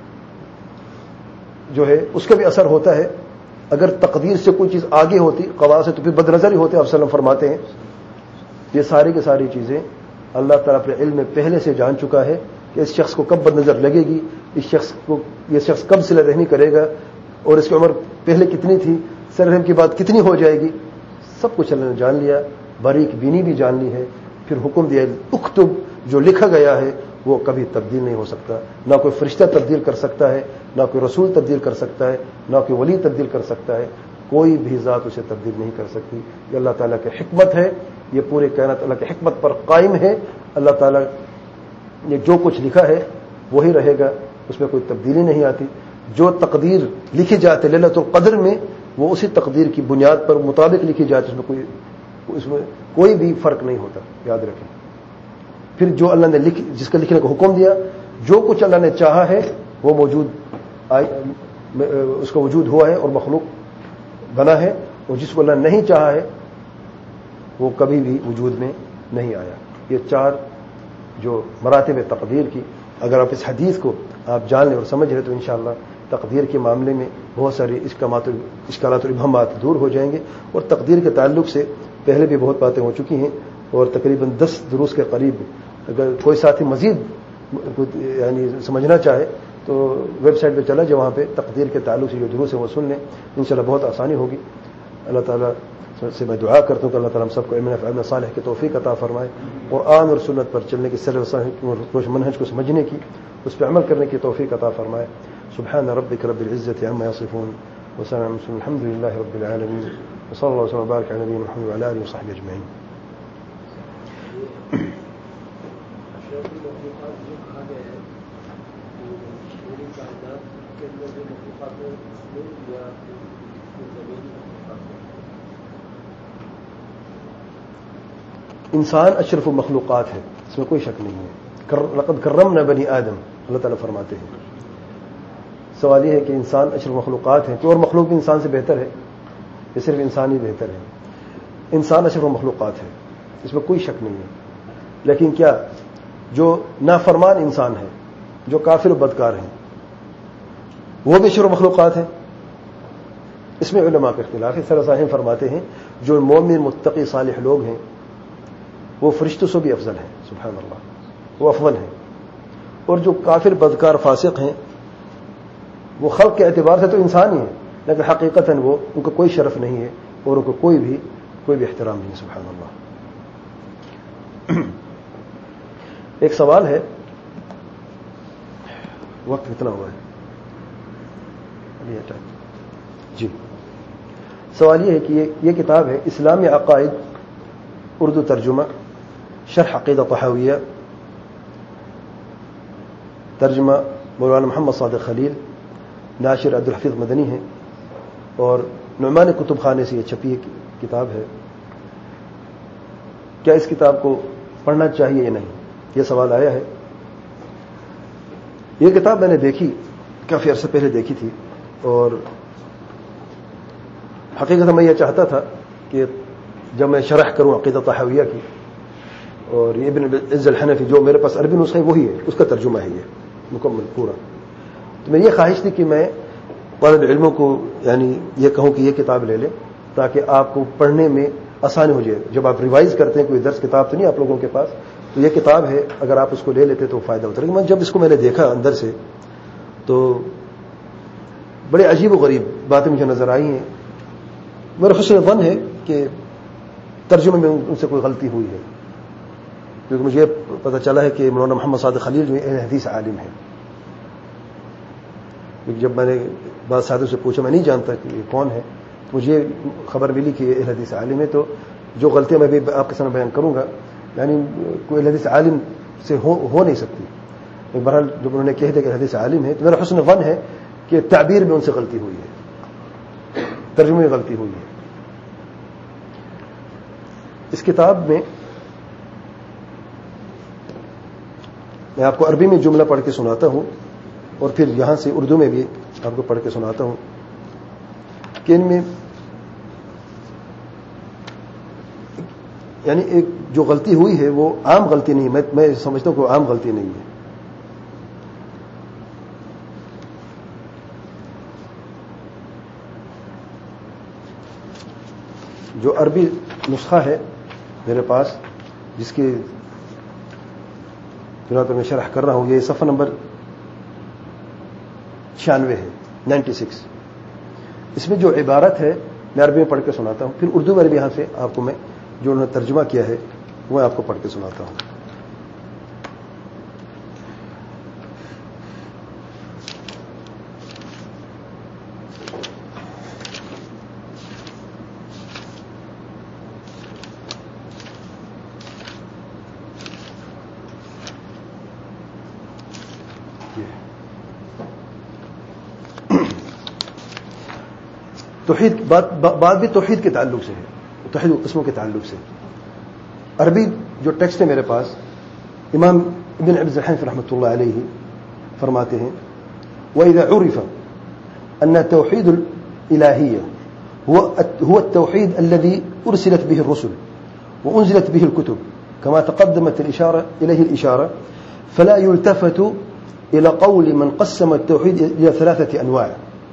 جو ہے اس کا بھی اثر ہوتا ہے. اگر تقدیر سے کوئی چیز آگے ہوتی قضا سے تو پھر بد نظر ہی ہوتے. آپ وسلم فرماتے ہیں یہ ساری کی ساری چیزیں اللہ تعالیٰ اپنے علم میں پہلے سے جان چکا ہے کہ اس شخص کو کب بد نظر لگے گی, اس شخص کو یہ شخص کب صلہ رحمی کرے گا, اور اس کی عمر پہلے کتنی تھی, صلہ رحم کی بات کتنی ہو جائے گی. سب کچھ اللہ نے جان لیا, باریک بینی بھی جان لی ہے. پھر حکم دیا اکتب, جو لکھا گیا ہے وہ کبھی تبدیل نہیں ہو سکتا. نہ کوئی فرشتہ تبدیل کر سکتا ہے, نہ کوئی رسول تبدیل کر سکتا ہے, نہ کوئی ولی تبدیل کر سکتا ہے. کوئی بھی ذات اسے تبدیل نہیں کر سکتی. یہ اللہ تعالیٰ کی حکمت ہے, یہ پورے کائنات اللہ کی حکمت پر قائم ہے. اللہ تعالیٰ نے جو کچھ لکھا ہے وہی رہے گا, اس میں کوئی تبدیلی نہیں آتی. جو تقدیر لکھی جاتی لیلۃ القدر میں وہ اسی تقدیر کی بنیاد پر مطابق لکھی جاتی, اس میں کوئی اس میں کوئی بھی فرق نہیں ہوتا, یاد رکھیں. پھر جو اللہ نے لکھ جس کا لکھنے کا حکم دیا, جو کچھ اللہ نے چاہا ہے وہ موجود اس کا وجود ہوا ہے اور مخلوق بنا ہے, اور جس کو اللہ نے نہیں چاہا ہے وہ کبھی بھی وجود میں نہیں آیا. یہ چار جو مراتب تقدیر کی اگر آپ اس حدیث کو آپ جان لیں اور سمجھ لیں تو انشاءاللہ تقدیر کے معاملے میں بہت ساری اشکالات اور ابہامات دور ہو جائیں گے. اور تقدیر کے تعلق سے پہلے بھی بہت باتیں ہو چکی ہیں, اور تقریباً دس دروس کے قریب اگر کوئی ساتھی مزید یعنی سمجھنا چاہے تو ویب سائٹ پہ چلا جائے, وہاں پہ تقدیر کے تعلق سے جو دروس ہے وہ سن لیں, انشاءاللہ بہت آسانی ہوگی. اللہ تعالیٰ سے میں دعا کرتا ہوں کہ اللہ تعالیٰ ہم سب کو علم نافع صالح کی توفیق عطا فرمائے, قرآن اور سنت پر چلنے کی سلف صالح منہج کو سمجھنے کی, اس پہ عمل کرنے کی توفیق عطا فرمائے. سبحان ربک رب العزة عما یصفون وسلام الحمد للہ رب العالمین وصلی اللہ وسلم وبارک علی نبینا محمد وعلی آلہ وصحبہ اجمعین. انسان اشرف المخلوقات ہے، اس میں کوئی شک نہیں ہے. لقد کرمنا بنی آدم، اللہ تعالیٰ فرماتے ہیں. سوال یہ ہے کہ انسان اشرف مخلوقات ہیں کہ اور مخلوق بھی انسان سے بہتر ہے یا صرف انسان ہی بہتر ہے؟ انسان اشرف مخلوقات ہے، اس میں کوئی شک نہیں ہے. لیکن کیا جو نافرمان انسان ہے، جو کافر و بدکار ہیں، وہ بھی اشرف مخلوقات ہیں؟ اس میں علماء کا اختلاف ہے. سرساہم فرماتے ہیں جو مومن متقی صالح لوگ ہیں وہ فرشتوں سے بھی افضل ہیں، سبحان اللہ، وہ افضل ہیں. اور جو کافر بدکار فاسق ہیں وہ خلق کے اعتبار سے تو انسان ہی ہیں، لیکن حقیقتاً وہ ان کو کوئی شرف نہیں ہے اور ان کو کوئی بھی کوئی بھی احترام نہیں. سبحان اللہ. ایک سوال ہے، وقت کتنا ہوا ہے؟ جی، سوال یہ ہے کہ یہ, یہ کتاب ہے اسلامی عقائد، اردو ترجمہ، شرح عقیدہ طحاویہ، ترجمہ مولانا محمد صادق خلیل، ناشر عبدالحفیظ مدنی ہے، اور نعمان کتب خانے سے یہ چھپی کتاب ہے. کیا اس کتاب کو پڑھنا چاہیے یا نہیں، یہ سوال آیا ہے. یہ کتاب میں نے دیکھی، کافی عرصے پہلے دیکھی تھی، اور حقیقت میں یہ چاہتا تھا کہ جب میں شرح کروں عقیدہ طحاویہ کی، اور یہ ابن عز الحنفی جو میرے پاس عربی نسخہ ہے وہی ہے، اس کا ترجمہ ہے یہ مکمل پورا. تو میں یہ خواہش تھی کہ میں طالب علموں کو یعنی یہ کہوں کہ یہ کتاب لے لیں تاکہ آپ کو پڑھنے میں آسانی ہو جائے. جب آپ ریوائز کرتے ہیں، کوئی درس کتاب تو نہیں آپ لوگوں کے پاس، تو یہ کتاب ہے، اگر آپ اس کو لے لیتے تو فائدہ ہوتا ہے. لیکن جب اس کو میں نے دیکھا اندر سے تو بڑے عجیب و غریب باتیں مجھے نظر آئی ہیں. میرا حسن ظن ہے کہ ترجمے میں ان سے کوئی غلطی ہوئی ہے، کیونکہ مجھے پتہ چلا ہے کہ مولانا محمد صادق خلیل جو اہل حدیث عالم ہے. جب میں نے بعض ساتھیوں سے پوچھا، میں نہیں جانتا کہ یہ کون ہے، تو مجھے خبر ملی کہ یہ اہل حدیث عالم ہے. تو جو غلطیاں میں بھی آپ کے سامنے بیان کروں گا، یعنی کوئی اہل حدیث عالم سے ہو, ہو نہیں سکتی. بہرحال جب انہوں نے کہہ دیا کہ حدیث عالم ہے، تو میرا حسن ظن ہے کہ تعبیر میں ان سے غلطی ہوئی ہے، ترجمے میں غلطی ہوئی ہے. اس کتاب میں میں آپ کو عربی میں جملہ پڑھ کے سناتا ہوں اور پھر یہاں سے اردو میں بھی آپ کو پڑھ کے سناتا ہوں کہ ان میں یعنی ایک جو غلطی ہوئی ہے وہ عام غلطی نہیں، میں میں سمجھتا ہوں کہ وہ عام غلطی نہیں ہے. جو عربی نسخہ ہے میرے پاس، جس کی بنا پر میں شرح کر رہا ہوں، یہ صفحہ نمبر چھیانوے ہے، نائنٹی سکس. اس میں جو عبارت ہے میں عربی میں پڑھ کے سناتا ہوں، پھر اردو میں بھی یہاں سے آپ کو میں جو انہوں نے ترجمہ کیا ہے وہ آپ کو پڑھ کے سناتا ہوں. توحید بات بات بھی توحید کے تعلق سے ہے، توحید قسموں کے تعلق سے. عربی جو ٹیکسٹ ہے میرے پاس، امام ابن عز الحنفی رحمۃ اللہ علیہ فرماتے ہیں وَإِذَا عُرِفَ أَنَّ التَّوْحِيدُ الْإِلَٰهِيَّةُ هو التوحيد الذي أرسلت به الرسل وأنزلت به الكتب كما تقدمت الإشارة إليه الإشارة، فلا يلتفت إلى قول من قسم التوحيد إلى ثلاثة أنواع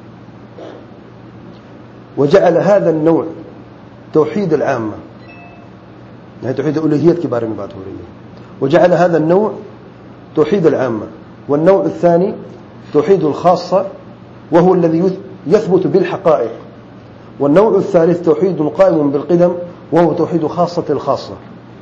وجعل هذا النوع توحيد العامة، يعني توحيد الألوهية کے بارے میں بات ہو رہی ہے. وجعل هذا النوع توحيد العامة، والنوع الثاني توحيد الخاصة وهو الذي يثبت بالحقائق، والنوع الثالث توحيد قائم بالقدم وهو توحيد خاصة الخاصة.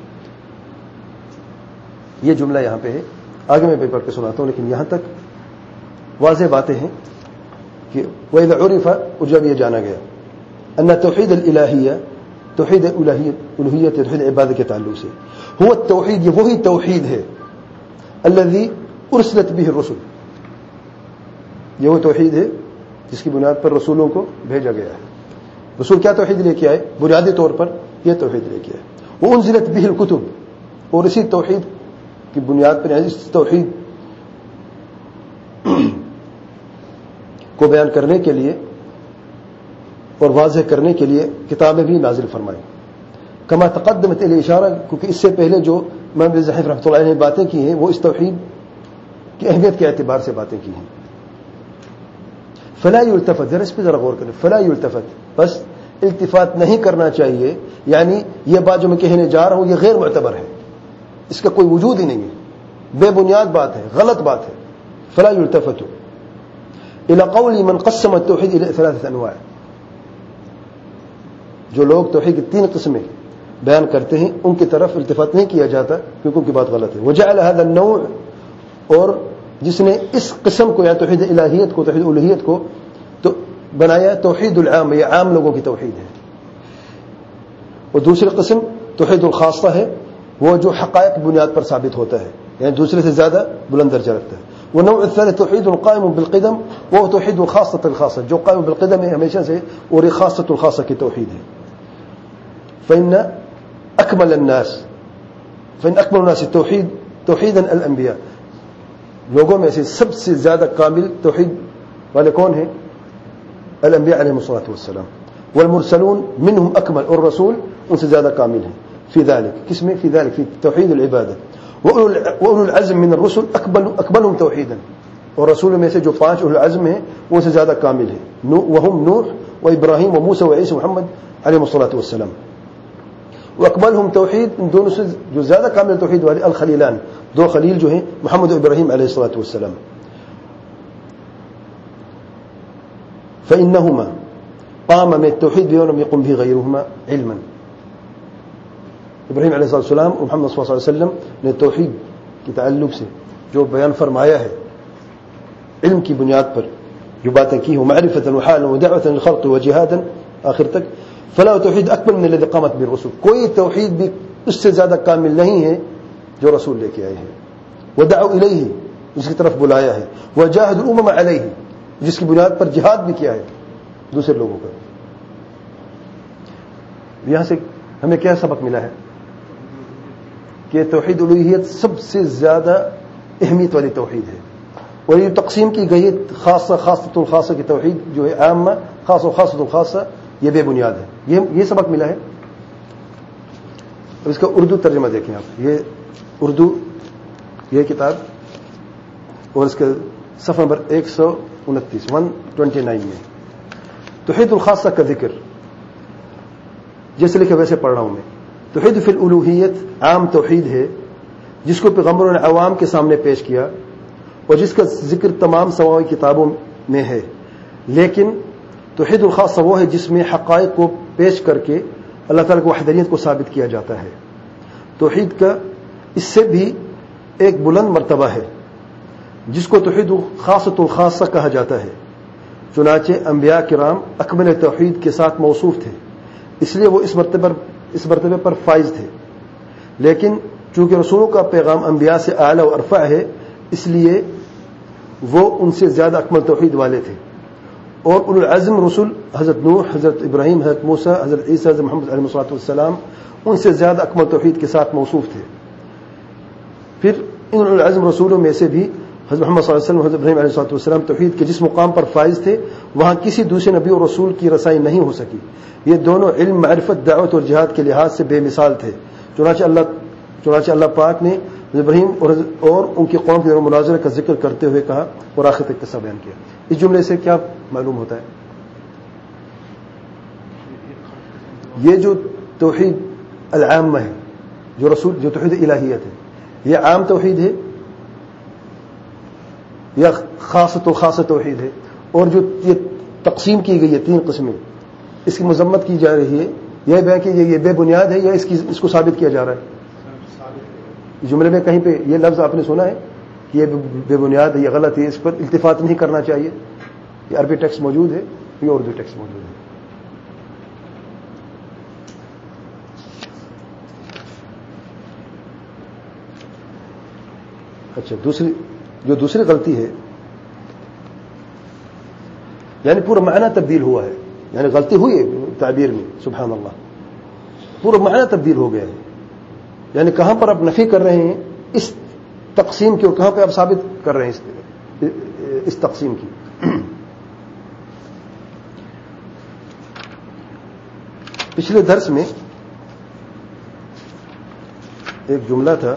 یہ جملہ یہاں پہ ہے، آگے میں پڑھ کے سناتا ہوں، لیکن یہاں تک واضح باتیں ہیں کہ وَإِذَا عُرِفَ، اور جب یہ جانا گیا، أن توحید الالہیہ، توحید الوہیت، توحید عبادت کے تعلق سے، هو التوحید، یہ وہی توحید ہے الذی ارسلت به الرسل، یہ وہ توحید ہے جس کی بنیاد پر رسولوں کو بھیجا گیا ہے. رسول کیا توحید لے کے آئے؟ بنیادی طور پر یہ توحید لے کے آئے. وہ انزلت به الکتب، اور اسی توحید کی بنیاد پر اس توحید کو بیان کرنے کے لیے اور واضح کرنے کے لیے کتابیں بھی نازل فرمائی. کما تقدمت الی اشارہ، کیونکہ اس سے پہلے جو امام ابن ظاہر رحمۃ اللہ علیہ نے باتیں کی ہیں وہ اس توحید کی اہمیت کے اعتبار سے باتیں کی ہیں. فلا یلتفت، ذرا اس پہ ذرا غور کریں. فلا یلتفت، بس التفات نہیں کرنا چاہیے، یعنی یہ بات جو میں کہنے جا رہا ہوں یہ غیر معتبر ہے، اس کا کوئی وجود ہی نہیں ہے، بے بنیاد بات ہے، غلط بات ہے. فلا یلتفت الى قول من قسم التوحید الى ثلاثه انواع، جو لوگ توحید کی تین قسمیں بیان کرتے ہیں ان کی طرف التفات نہیں کیا جاتا کیونکہ ان کی بات غلط ہے. وجعل هذا النوع، اور جس نے اس قسم کو یا توحید الہیت کو، توحید الوہیت کو تو بنایا توحید العام، یہ عام لوگوں کی توحید ہے. اور دوسری قسم توحید الخاصہ ہے، وہ جو حقائق بنیاد پر ثابت ہوتا ہے، یعنی دوسرے سے زیادہ بلند درجہ رکھتا ہے. ونوع الثالث توحید القائم بالقدم، وہ توحید الخاصہ الخاصہ جو قائم بالقدم ہے ہمیشہ سے، اور یہ خاصۃ الخاصہ کی توحید ہے. فإن أكمل الناس فإن أكمل الناس توحید توحیدا الانبیاء، لوگوں میں سے سب سے زیادہ کامل توحید والے کون ہیں؟ الانبیاء علیہم الصلاۃ والسلام. والمرسلون منهم اکمل، اور رسول ان سے زیادہ کامل ہیں. فی ذلک، کس میں؟ فی ذلک فی توحید العبادہ. واولو العزم من الرسل اکمل اکملهم توحیدا، اور رسولوں میں سے جو پانچ اولو العزم ہیں وہ سے زیادہ کامل ہیں. وهم نوح وابراہیم وموسى وعیسی محمد علیہم الصلاۃ والسلام. واکملهم توحید، ان دونوں سے جو زیادہ کامل توحید والے الخلیلان، دو خلیل جو ہیں محمد و ابراہیم علیہ الصلاۃ والسلام. فإنهما قام من التوحید بما لم يقم به غيرهما علما. ابراہیم علیہ السلام اور محمد صلی اللہ علیہ وسلم نے توحید کے تعلق سے جو بیان فرمایا ہے علم کی بنیاد پر جو باتیں کی ہوں، معرفۃ وحالا ودعوۃ للخلق وجہادا آخر تک. فلا توحید اکمل من الذی قامت به الرسل، کوئی توحید بھی اس سے زیادہ کامل نہیں ہے جو رسول لے کے آئے ہیں. ودعوا الیہ، اس کی طرف بلایا ہے. وجاہدوا الامم علیہ، جس کی بنیاد پر جہاد بھی کیا ہے دوسرے لوگوں کا. یہاں سے ہمیں کیا سبق ملا ہے کہ توحید الوہیت سب سے زیادہ اہمیت والی توحید ہے، اور یہ تقسیم کی گئی خاصہ خاصۃ الخاصہ کی توحید جو ہے عامہ، خاص و خاصۃ الخاصہ، یہ بے بنیاد ہے. یہ یہ سبق ملا ہے. اب اس کا اردو ترجمہ دیکھیں آپ، یہ اردو یہ کتاب، اور اس کا صفحہ نمبر ایک سو انتیس ون ٹوینٹی نائن میں توحید الخاصہ کا ذکر جیسے لکھے ویسے پڑھ رہا ہوں میں. توحید فی الالوہیت عام توحید ہے جس کو پیغمبروں نے عوام کے سامنے پیش کیا اور جس کا ذکر تمام سماوی کتابوں میں ہے. لیکن توحید الخاصہ وہ ہے جس میں حقائق کو پیش کر کے اللہ تعالیٰ کی وحدانیت کو ثابت کیا جاتا ہے. توحید کا اس سے بھی ایک بلند مرتبہ ہے جس کو توحید خاصۃ الخاصہ کہا جاتا ہے. چنانچہ انبیاء کرام اکمل توحید کے ساتھ موصوف تھے، اس لیے وہ اس مرتبہ اس مرتبے پر فائز تھے. لیکن چونکہ رسولوں کا پیغام انبیاء سے اعلیٰ و ارفع ہے، اس لیے وہ ان سے زیادہ اکمل توحید والے تھے. اور اولو العزم رسول حضرت نوح، حضرت ابراہیم، حضرت موسیٰ، حضرت عیسیٰ، حضرت محمد علیہ الصلوۃ والسلام ان سے زیادہ اکمل توحید کے ساتھ موصوف تھے. پھر ان اولو العزم رسولوں میں سے بھی حضرت محمد صلی اللہ علیہ وسلم، حضرت ابراہیم علیہ الصلوۃ والسلام توحید کے جس مقام پر فائز تھے وہاں کسی دوسرے نبی اور رسول کی رسائی نہیں ہو سکی. یہ دونوں علم، معرفت، دعوت اور جہاد کے لحاظ سے بے مثال تھے. چنانچہ اللہ چنانچہ اللہ پاک نے حضرت ابراہیم اور, اور ان کی قوم کے مناظرے کا ذکر کرتے ہوئے کہا اور آخر تک قصہ بیان کیا. اس جملے سے کیا معلوم ہوتا ہے؟ یہ جو توحید العامہ ہے، جو رسول جو توحید الہیت ہے، یہ عام توحید ہے یا خاصۃ و خاصہ توحید ہے؟ اور جو یہ تقسیم کی گئی ہے تین قسمیں، اس کی مذمت کی جا رہی ہے، یہ بیان کہ یہ بے بنیاد ہے یا اس کی اس کو ثابت کیا جا رہا ہے؟ جملے میں کہیں پہ یہ لفظ آپ نے سنا ہے کہ یہ بے بنیاد ہے، یہ غلط ہے، اس پر التفات نہیں کرنا چاہیے؟ یہ عربی ٹیکسٹ موجود ہے، یہ اردو ٹیکسٹ موجود ہے. اچھا دوسری جو دوسری غلطی ہے یعنی پورا معنی تبدیل ہوا ہے, یعنی غلطی ہوئی ہے تعبیر میں, سبحان اللہ, پورا معنی تبدیل ہو گیا ہے. یعنی کہاں پر آپ نفی کر رہے ہیں اس تقسیم کی اور کہاں پہ آپ ثابت کر رہے ہیں اس, اس تقسیم کی. پچھلے درس میں ایک جملہ تھا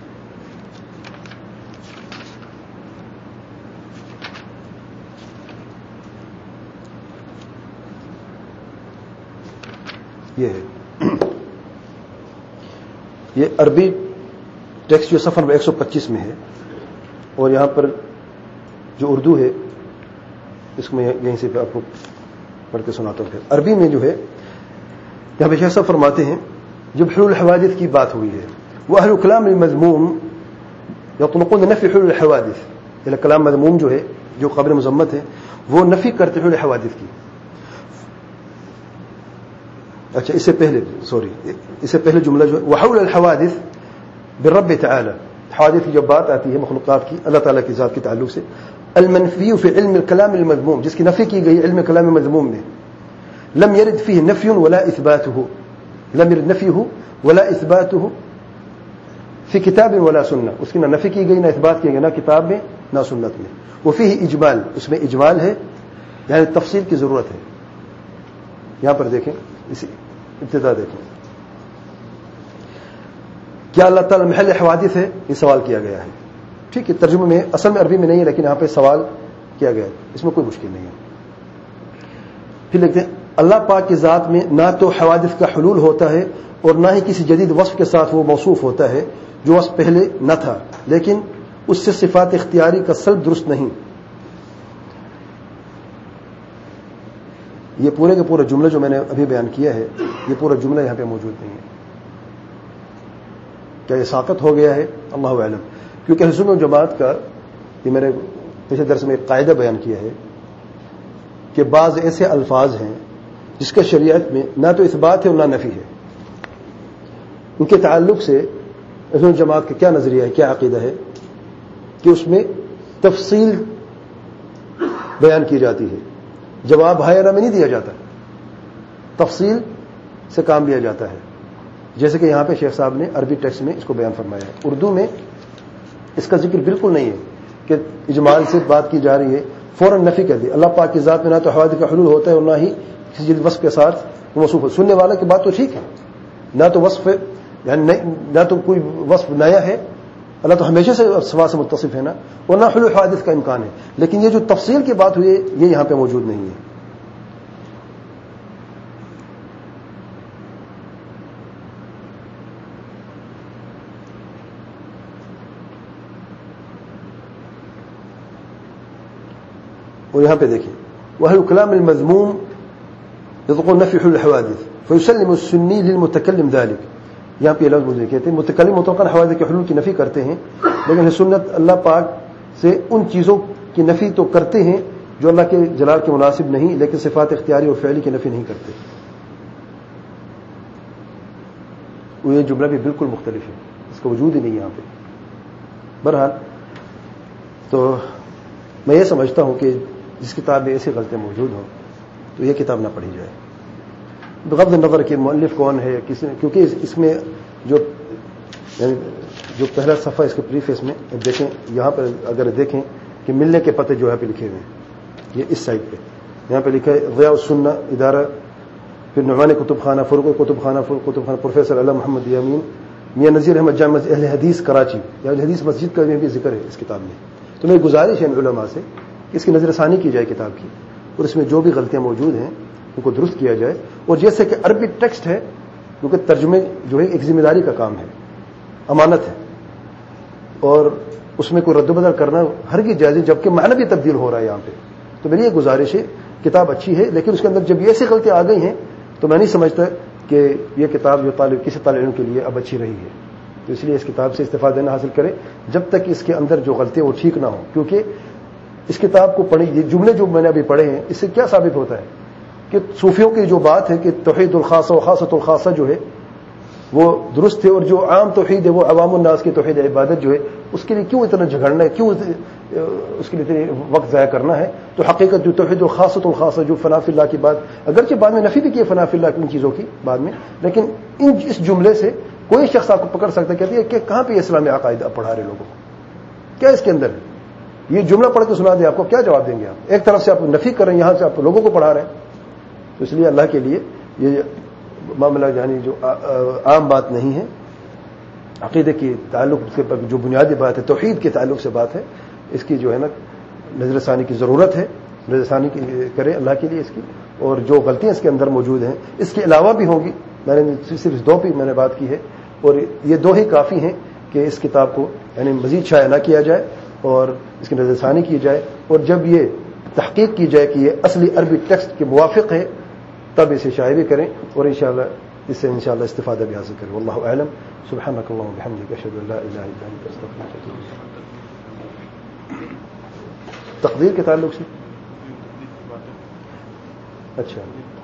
یہ ہے, یہ عربی ٹیکسٹ جو صفحہ نمبر ایک سو پچیس میں ہے اور یہاں پر جو اردو ہے اس کو میں یہیں سے آپ کو پڑھ کے سناتا ہوں. پھر عربی میں جو ہے یہاں پہ شیخ صاحب فرماتے ہیں جب حلول الحوادث کی بات ہوئی ہے وہ اہل کلام المذموم یطلقون نفی حلول الحوادث, یعنی کلام مذموم جو ہے جو قابل مذمت ہے وہ نفی کرتے حلول الحوادث کی. اچھا اس سے پہلے سوری اس سے پہلے جملہ جو ہے وحول الحوادث بالرب تعالی, حوادث کی جب بات آتی ہے مخلوقات کی اللہ تعالیٰ کی ذات کے تعلق سے, المنفی فی علم الکلام المذموم, جس کی نفی کی گئی علم کلام مذموم میں, لم يرد فيه نفي ولا اثباته, لم يرد نفيه ولا اثباته في كتاب ولا سنه, اس کی نہ نفی کی گئی نہ اثبات کیا گیا نہ کتاب میں نہ سنت میں. وفيه اجمال, اس میں اجمال ہے یعنی تفصیل کی ضرورت ہے. یہاں پر دیکھیں اسی ابتدا دیکھیں کیا اللہ تعالی محل حوادث ہے, یہ سوال کیا گیا ہے. ٹھیک ہے, ترجمے میں اصل میں عربی میں نہیں ہے لیکن یہاں پہ سوال کیا گیا ہے, اس میں کوئی مشکل نہیں ہے. پھر لکھتے ہیں اللہ پاک کی ذات میں نہ تو حوادث کا حلول ہوتا ہے اور نہ ہی کسی جدید وصف کے ساتھ وہ موصوف ہوتا ہے جو وصف پہلے نہ تھا, لیکن اس سے صفات اختیاری کا سلب درست نہیں. یہ پورے کا پورا جملہ جو میں نے ابھی بیان کیا ہے یہ پورا جملہ یہاں پہ موجود نہیں ہے. کیا یہ ساقط ہو گیا ہے, اللہ اعلم. کیونکہ اہل سنت و جماعت کا یہ میں نے پچھلے درس میں ایک قاعدہ بیان کیا ہے کہ بعض ایسے الفاظ ہیں جس کا شریعت میں نہ تو اثبات ہے اور نہ نفی ہے. ان کے تعلق سے اہل سنت و جماعت کا کیا نظریہ ہے, کیا عقیدہ ہے کہ اس میں تفصیل بیان کی جاتی ہے, جواب ہائے نہ میں نہیں دیا جاتا, تفصیل سے کام لیا جاتا ہے. جیسے کہ یہاں پہ شیخ صاحب نے عربی ٹیکسٹ میں اس کو بیان فرمایا ہے. اردو میں اس کا ذکر بالکل نہیں ہے کہ اجمال سے بات کی جا رہی ہے, فوراً نفی کر دی. اللہ پاک کی ذات میں نہ تو حوادث کا حلول ہوتا ہے اور نہ ہی کسی جدید وصف کے ساتھ موصوف ہے. سننے والا کی بات تو ٹھیک ہے, نہ تو وصف یعنی نہ تو کوئی وصف نیا ہے, اللہ تو ہمیشہ سے صفات سے متصف ہے نا, اور نہ حلول حوادث کا امکان ہے. لیکن یہ جو تفصیل کی بات ہوئی ہے یہ یہاں پہ موجود نہیں ہے. اور یہاں پہ دیکھیں وأهل الكلام المذموم يطلقون نفي حلول الحوادث فيسلم السني للمتكلم ذلك. یہاں پہ لفظ مجھے کہتے ہیں متکلم مطلقاً حوادث کے حلول کی نفی کرتے ہیں, لیکن سنت اللہ پاک سے ان چیزوں کی نفی تو کرتے ہیں جو اللہ کے جلال کے مناسب نہیں, لیکن صفات اختیاری اور فعلی کی نفی نہیں کرتے. وہ یہ جملہ بھی بالکل مختلف ہے, اس کا وجود ہی نہیں یہاں پہ. بہرحال تو میں یہ سمجھتا ہوں کہ جس کتاب میں ایسی غلطیاں موجود ہوں تو یہ کتاب نہ پڑھی جائے, بغض النظر کہ مؤلف کون ہے کس نے, کیونکہ اس میں جو یعنی جو پہلا صفحہ اس کے پریفیس میں دیکھیں, یہاں پر اگر دیکھیں کہ ملنے کے پتے جو یہاں پہ لکھے ہوئے ہیں, یہ اس سائڈ پہ یہاں پہ لکھا ہے ضیاء السنہ ادارہ, پھر نعمان کتب خانہ, فروغ کتب خانہ کتب خانہ, پروفیسر علامہ محمد یامین, میاں نذیر احمد جامع مسجد اہل حدیث کراچی, یا اہل حدیث مسجد کا بھی ذکر ہے اس کتاب میں. تو میری گزارش ہے ان علماء سے کہ اس کی نظر ثانی کی جائے کتاب کی, اور اس میں جو بھی غلطیاں موجود ہیں ان کو درست کیا جائے. اور جیسے کہ عربی ٹیکسٹ ہے, کیونکہ ترجمے جو ہے ایک ذمہ داری کا کام ہے, امانت ہے, اور اس میں کوئی رد و بدل کرنا ہرگز جائز ہے, جبکہ معنی بھی تبدیل ہو رہا ہے یہاں پہ. تو میری یہ گزارش ہے, کتاب اچھی ہے لیکن اس کے اندر جب یہ ایسی غلطیاں آ گئی ہیں تو میں نہیں سمجھتا کہ یہ کتاب جو طالب کسی طالب علم کے لیے اب اچھی رہی ہے. تو اس لیے اس کتاب سے استفادہ دینا حاصل کرے جب تک اس کے اندر جو غلطیاں وہ ٹھیک نہ ہوں. کیونکہ اس کتاب کو پڑھی, یہ جملے جو میں نے ابھی پڑھے ہیں, اس سے کیا ثابت ہوتا ہے کہ صوفیوں کی جو بات ہے کہ توحید الخاصہ و خاصۃ الخاصہ جو ہے وہ درست ہے, اور جو عام توحید ہے وہ عوام الناس کی توحید عبادت جو ہے اس کے لیے کیوں اتنا جھگڑنا ہے, کیوں اس کے لیے اتنے وقت ضائع کرنا ہے؟ تو حقیقت جو توحید الخاصۃ الخاصہ جو فنا فی اللہ کی بات, اگرچہ بعد میں نفی بھی کی فنا فی اللہ کی ان چیزوں کی بعد میں, لیکن ان اس جملے سے کوئی شخص آپ کو پکڑ سکتا ہے, کہتی ہے کہ کہاں پہ یہ اسلامی عقائد آپ پڑھا رہے لوگوں کو, کیا اس کے اندر ہے؟ یہ جملہ پڑھ کے سنا دیں آپ کو, کیا جواب دیں گے آپ؟ ایک طرف سے آپ نفی کر رہے ہیں, یہاں سے آپ لوگوں کو پڑھا رہے ہیں. تو اس لیے اللہ کے لیے یہ معاملہ یعنی جو عام بات نہیں ہے, عقیدے کے تعلق سے جو بنیادی بات ہے, توحید کے تعلق سے بات ہے, اس کی جو ہے نا نظر ثانی کی ضرورت ہے, نظر ثانی کرے اللہ کے لیے اس کی, اور جو غلطیاں اس کے اندر موجود ہیں اس کے علاوہ بھی ہوں گی. میں نے صرف دو پہ میں نے بات کی ہے, اور یہ دو ہی کافی ہیں کہ اس کتاب کو یعنی مزید شائع نہ کیا جائے اور اس کی نظر ثانی کی جائے, اور جب یہ تحقیق کی جائے کہ یہ اصلی عربی ٹیکسٹ کے موافق ہے تب اسے شائع بھی کریں, اور انشاءاللہ اس سے انشاءاللہ استفادہ بھی حاصل کریں. واللہ اعلم. سبحانک اللہم وبحمدک اشہد ان لا الہ الا انت استغفرک و اتوب الیک. تقدیر کے تعلق سے اچھا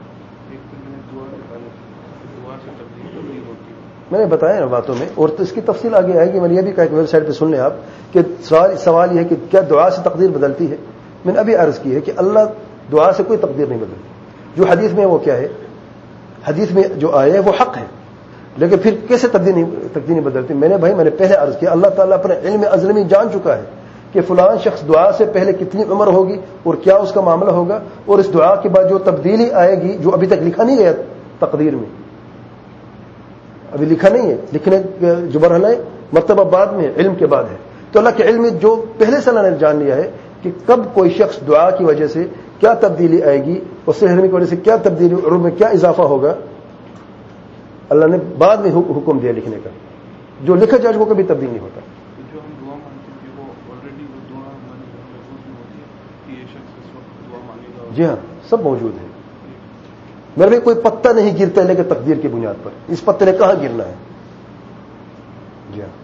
میں نے بتایا نا باتوں میں, اور تو اس کی تفصیل آگے آئے گی. میں نے یہ بھی کہا کہ ویب سائٹ پہ سن لیں آپ کہ سوال سوال یہ ہے کہ کیا دعا سے تقدیر بدلتی ہے. میں نے ابھی عرض کی ہے کہ اللہ دعا سے کوئی تقدیر نہیں بدلتی. جو حدیث میں وہ کیا ہے, حدیث میں جو آئے وہ حق ہے, لیکن پھر کیسے تقدیر نہیں تقدیر نہیں بدلتی؟ میں نے بھائی میں نے پہلے عرض کیا اللہ تعالیٰ اپنے علم ازلی جان چکا ہے کہ فلاں شخص دعا سے پہلے کتنی عمر ہوگی اور کیا اس کا معاملہ ہوگا, اور اس دعا کے بعد جو تبدیلی آئے گی جو ابھی تک لکھا نہیں گیا تقدیر میں, ابھی لکھا نہیں ہے, لکھنے جو مرحلہ ہے مرتبہ بعد میں علم کے بعد ہے. تو اللہ کے علم میں جو پہلے سے اللہ نے جان لیا ہے کہ کب کوئی شخص دعا کی وجہ سے کیا تبدیلی آئے گی, اور صحت کی وجہ سے کیا تبدیلی, عمر میں کیا اضافہ ہوگا, اللہ نے بعد میں حکم دیا لکھنے کا. جو لکھا جائے وہ کبھی تبدیل نہیں ہوتا. جو ہم دعا مانگتے ہیں وہ آلریڈی وہ دعا محفوظ میں ہوتی ہے کہ یہ شخص اس وقت دعا مانگے گا. جی ہاں سب موجود ہے. میرے بھی کوئی پتہ نہیں گرتا ہے لیکن تقدیر کی بنیاد پر اس پتے نے کہاں گرنا ہے. جی ہاں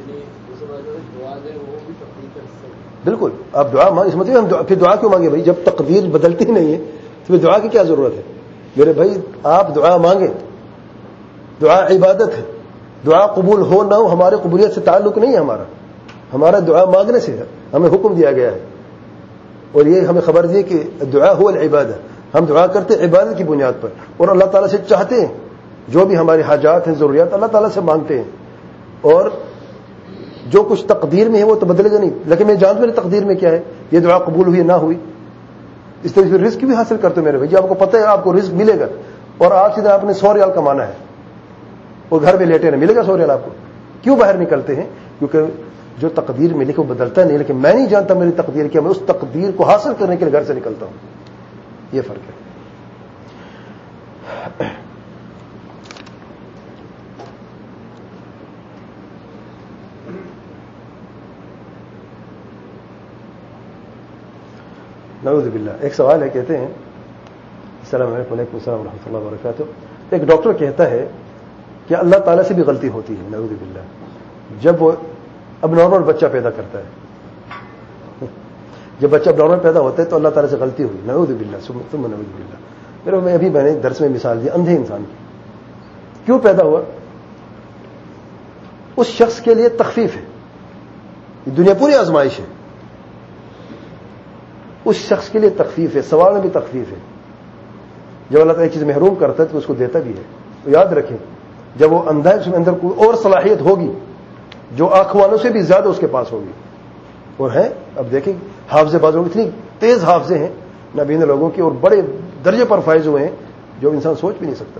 بالکل. آپ دعا مانگ اس مطلب ہم پھر دعا کیوں مانگے بھائی جب تقدیر بدلتی نہیں ہے تو پھر دعا کی کیا ضرورت ہے؟ میرے بھائی آپ دعا مانگیں, دعا عبادت ہے, دعا قبول ہو نہ ہو ہمارے قبولیت سے تعلق نہیں ہے ہمارا, ہمارا دعا مانگنے سے ہے, ہمیں حکم دیا گیا ہے, اور یہ ہمیں خبر دی کہ دعا ہو العبادہ, ہم دعا کرتے عبادت کی بنیاد پر, اور اللہ تعالیٰ سے چاہتے ہیں جو بھی ہماری حاجات ہیں ضروریات اللہ تعالیٰ سے مانگتے ہیں, اور جو کچھ تقدیر میں ہے وہ تو بدلے گا نہیں. لیکن میں جانتا ہوں تقدیر میں کیا ہے, یہ دعا قبول ہوئی نہ ہوئی. اس طرح سے رزق بھی حاصل کرتے میرے بھائی, جب آپ کو پتہ ہے آپ کو رزق ملے گا اور آپ سیدھا آپ نے سو ریال کمانا ہے اور گھر میں لیٹے رہے, ملے گا سو ریال آپ کو, کیوں باہر نکلتے ہیں؟ کیونکہ جو تقدیر میں لکھے وہ بدلتا نہیں, لیکن میں نہیں جانتا میری تقدیر کیا, میں اس تقدیر کو حاصل کرنے کے لیے گھر سے نکلتا ہوں. یہ فرق ہے. نعوذ باللہ. ایک سوال ہے, کہتے ہیں السلام علیکم وعلیکم السلام ورحمۃ اللہ وبرکاتہ. ایک ڈاکٹر کہتا ہے کہ اللہ تعالیٰ سے بھی غلطی ہوتی ہے نعوذ باللہ جب وہ اب نارمل بچہ پیدا کرتا ہے. جب بچہ اب نارمل پیدا ہوتا ہے تو اللہ تعالیٰ سے غلطی ہوئی نعوذ باللہ ثم نعوذ باللہ. میرے میں ابھی میں نے درس میں مثال دی اندھے انسان کی. کیوں پیدا ہوا؟ اس شخص کے لیے تخفیف ہے, دنیا پوری آزمائش ہے, اس شخص کے لیے تخفیف ہے, سوال میں بھی تخفیف ہے. جب اللہ تعالیٰ ایک چیز محروم کرتا ہے تو اس کو دیتا بھی ہے. تو یاد رکھیں جب وہ اندھا ہے اس میں اندر کوئی اور صلاحیت ہوگی جو آنکھ والوں سے بھی زیادہ اس کے پاس ہوگی, اور ہے اب دیکھیں حافظے باز لوگ اتنی تیز حافظے ہیں نابینا لوگوں کی, اور بڑے درجے پر فائز ہوئے ہیں جو انسان سوچ بھی نہیں سکتا.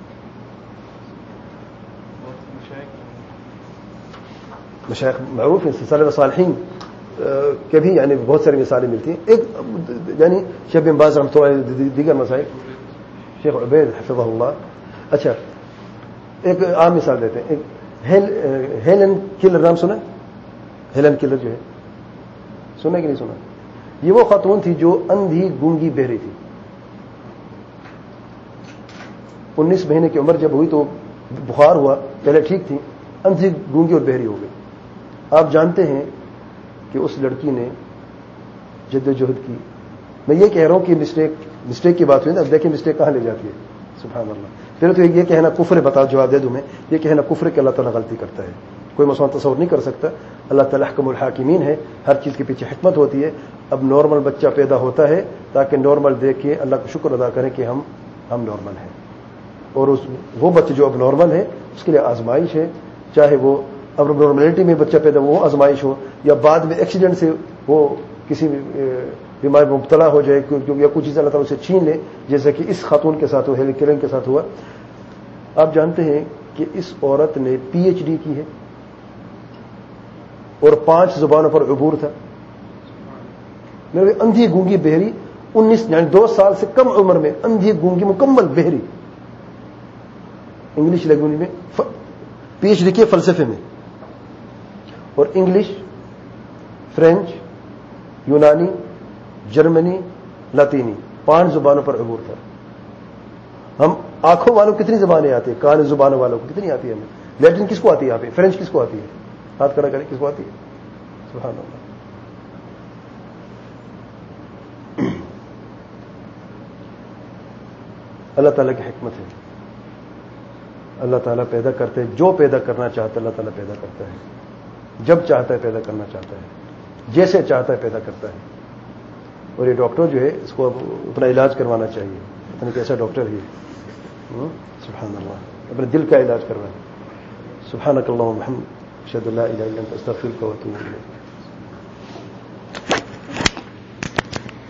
مشائخ معروف ہیں, سلف صالحین کے بھی یعنی بہت ساری مثالیں ملتی ہیں. ایک یعنی شیخ بن باز رحمۃ اللہ علیہ, دیگر مسائل شیخ عبید حفظہ اللہ. اچھا ایک عام مثال دیتے ہیں, ایک ہیلن کلر نام سنا؟ ہیلن کلر جو ہے سنا کہ نہیں سنا؟ یہ وہ خاتون تھی جو اندھی گونگی بہری تھی. انیس مہینے کی عمر جب ہوئی تو بخار ہوا, پہلے ٹھیک تھی, اندھی گونگی اور بہری ہو گئی. آپ جانتے ہیں کہ اس لڑکی نے جد و جہد کی. میں یہ کہہ رہا ہوں کہ مسٹیک مسٹیک کی بات ہوئی نا, اب دیکھیں مسٹیک کہاں لے جاتی ہے. سبحان اللہ. پھر تو یہ کہنا کفر ہے, بتا جواب دے دوں میں, یہ کہنا کفر کہ اللہ تعالیٰ غلطی کرتا ہے. کوئی مسئلہ تصور نہیں کر سکتا. اللہ تعالیٰ حکم الحاکمین ہے, ہر چیز کے پیچھے حکمت ہوتی ہے. اب نارمل بچہ پیدا ہوتا ہے تاکہ نارمل دیکھ کے اللہ کا شکر ادا کریں کہ ہم ہم نارمل ہیں, اور اس وہ بچے جو اب نارمل ہے اس کے لیے آزمائش ہے, چاہے وہ اب نارملٹی میں بچہ پیدا وہ آزمائش ہو, یا بعد میں ایکسیڈنٹ سے وہ کسی بیماری میں مبتلا ہو جائے یا کچھ چیز اللہ تعالیٰ اسے چھین لے, جیسا کہ اس خاتون کے ساتھ ہوا, ہیلن کیلر کے ساتھ ہوا. آپ جانتے ہیں کہ اس عورت نے پی ایچ ڈی کی ہے اور پانچ زبانوں پر عبور تھا. میرے اندھی گونگی بہری, انیس یعنی دو سال سے کم عمر میں اندھی گونگی مکمل بہری, انگلش لینگویج میں پی ایچ ڈی کے فلسفے میں, اور انگلش, فرینچ, یونانی, جرمنی, لاطینی پانچ زبانوں پر عبور تھا. ہم آنکھوں والوں کتنی زبانیں آتی ہیں, کان زبانوں والوں کو کتنی آتی ہے ہمیں. لیٹن کس کو آتی ہے یہاں پہ, فرینچ کس کو آتی ہے, ہاتھ کھڑا کریں کس کو آتی ہے. سبحان اللہ. اللہ تعالیٰ کی حکمت ہے. اللہ تعالیٰ پیدا کرتے ہیں, جو پیدا کرنا چاہتا ہے اللہ تعالیٰ پیدا کرتا ہے, جب چاہتا ہے پیدا کرنا چاہتا ہے, جیسے چاہتا ہے پیدا کرتا ہے. اور یہ ڈاکٹر جو ہے اس کو اپنا علاج کروانا چاہیے, پتہ نہیں کیسا ڈاکٹر ہے, سبحان اللہ, اپنے دل کا علاج کروانا. سبحانک اللہم وبحمدک اشہد ان لا الہ الا انت استغفرک و اتوب الیک.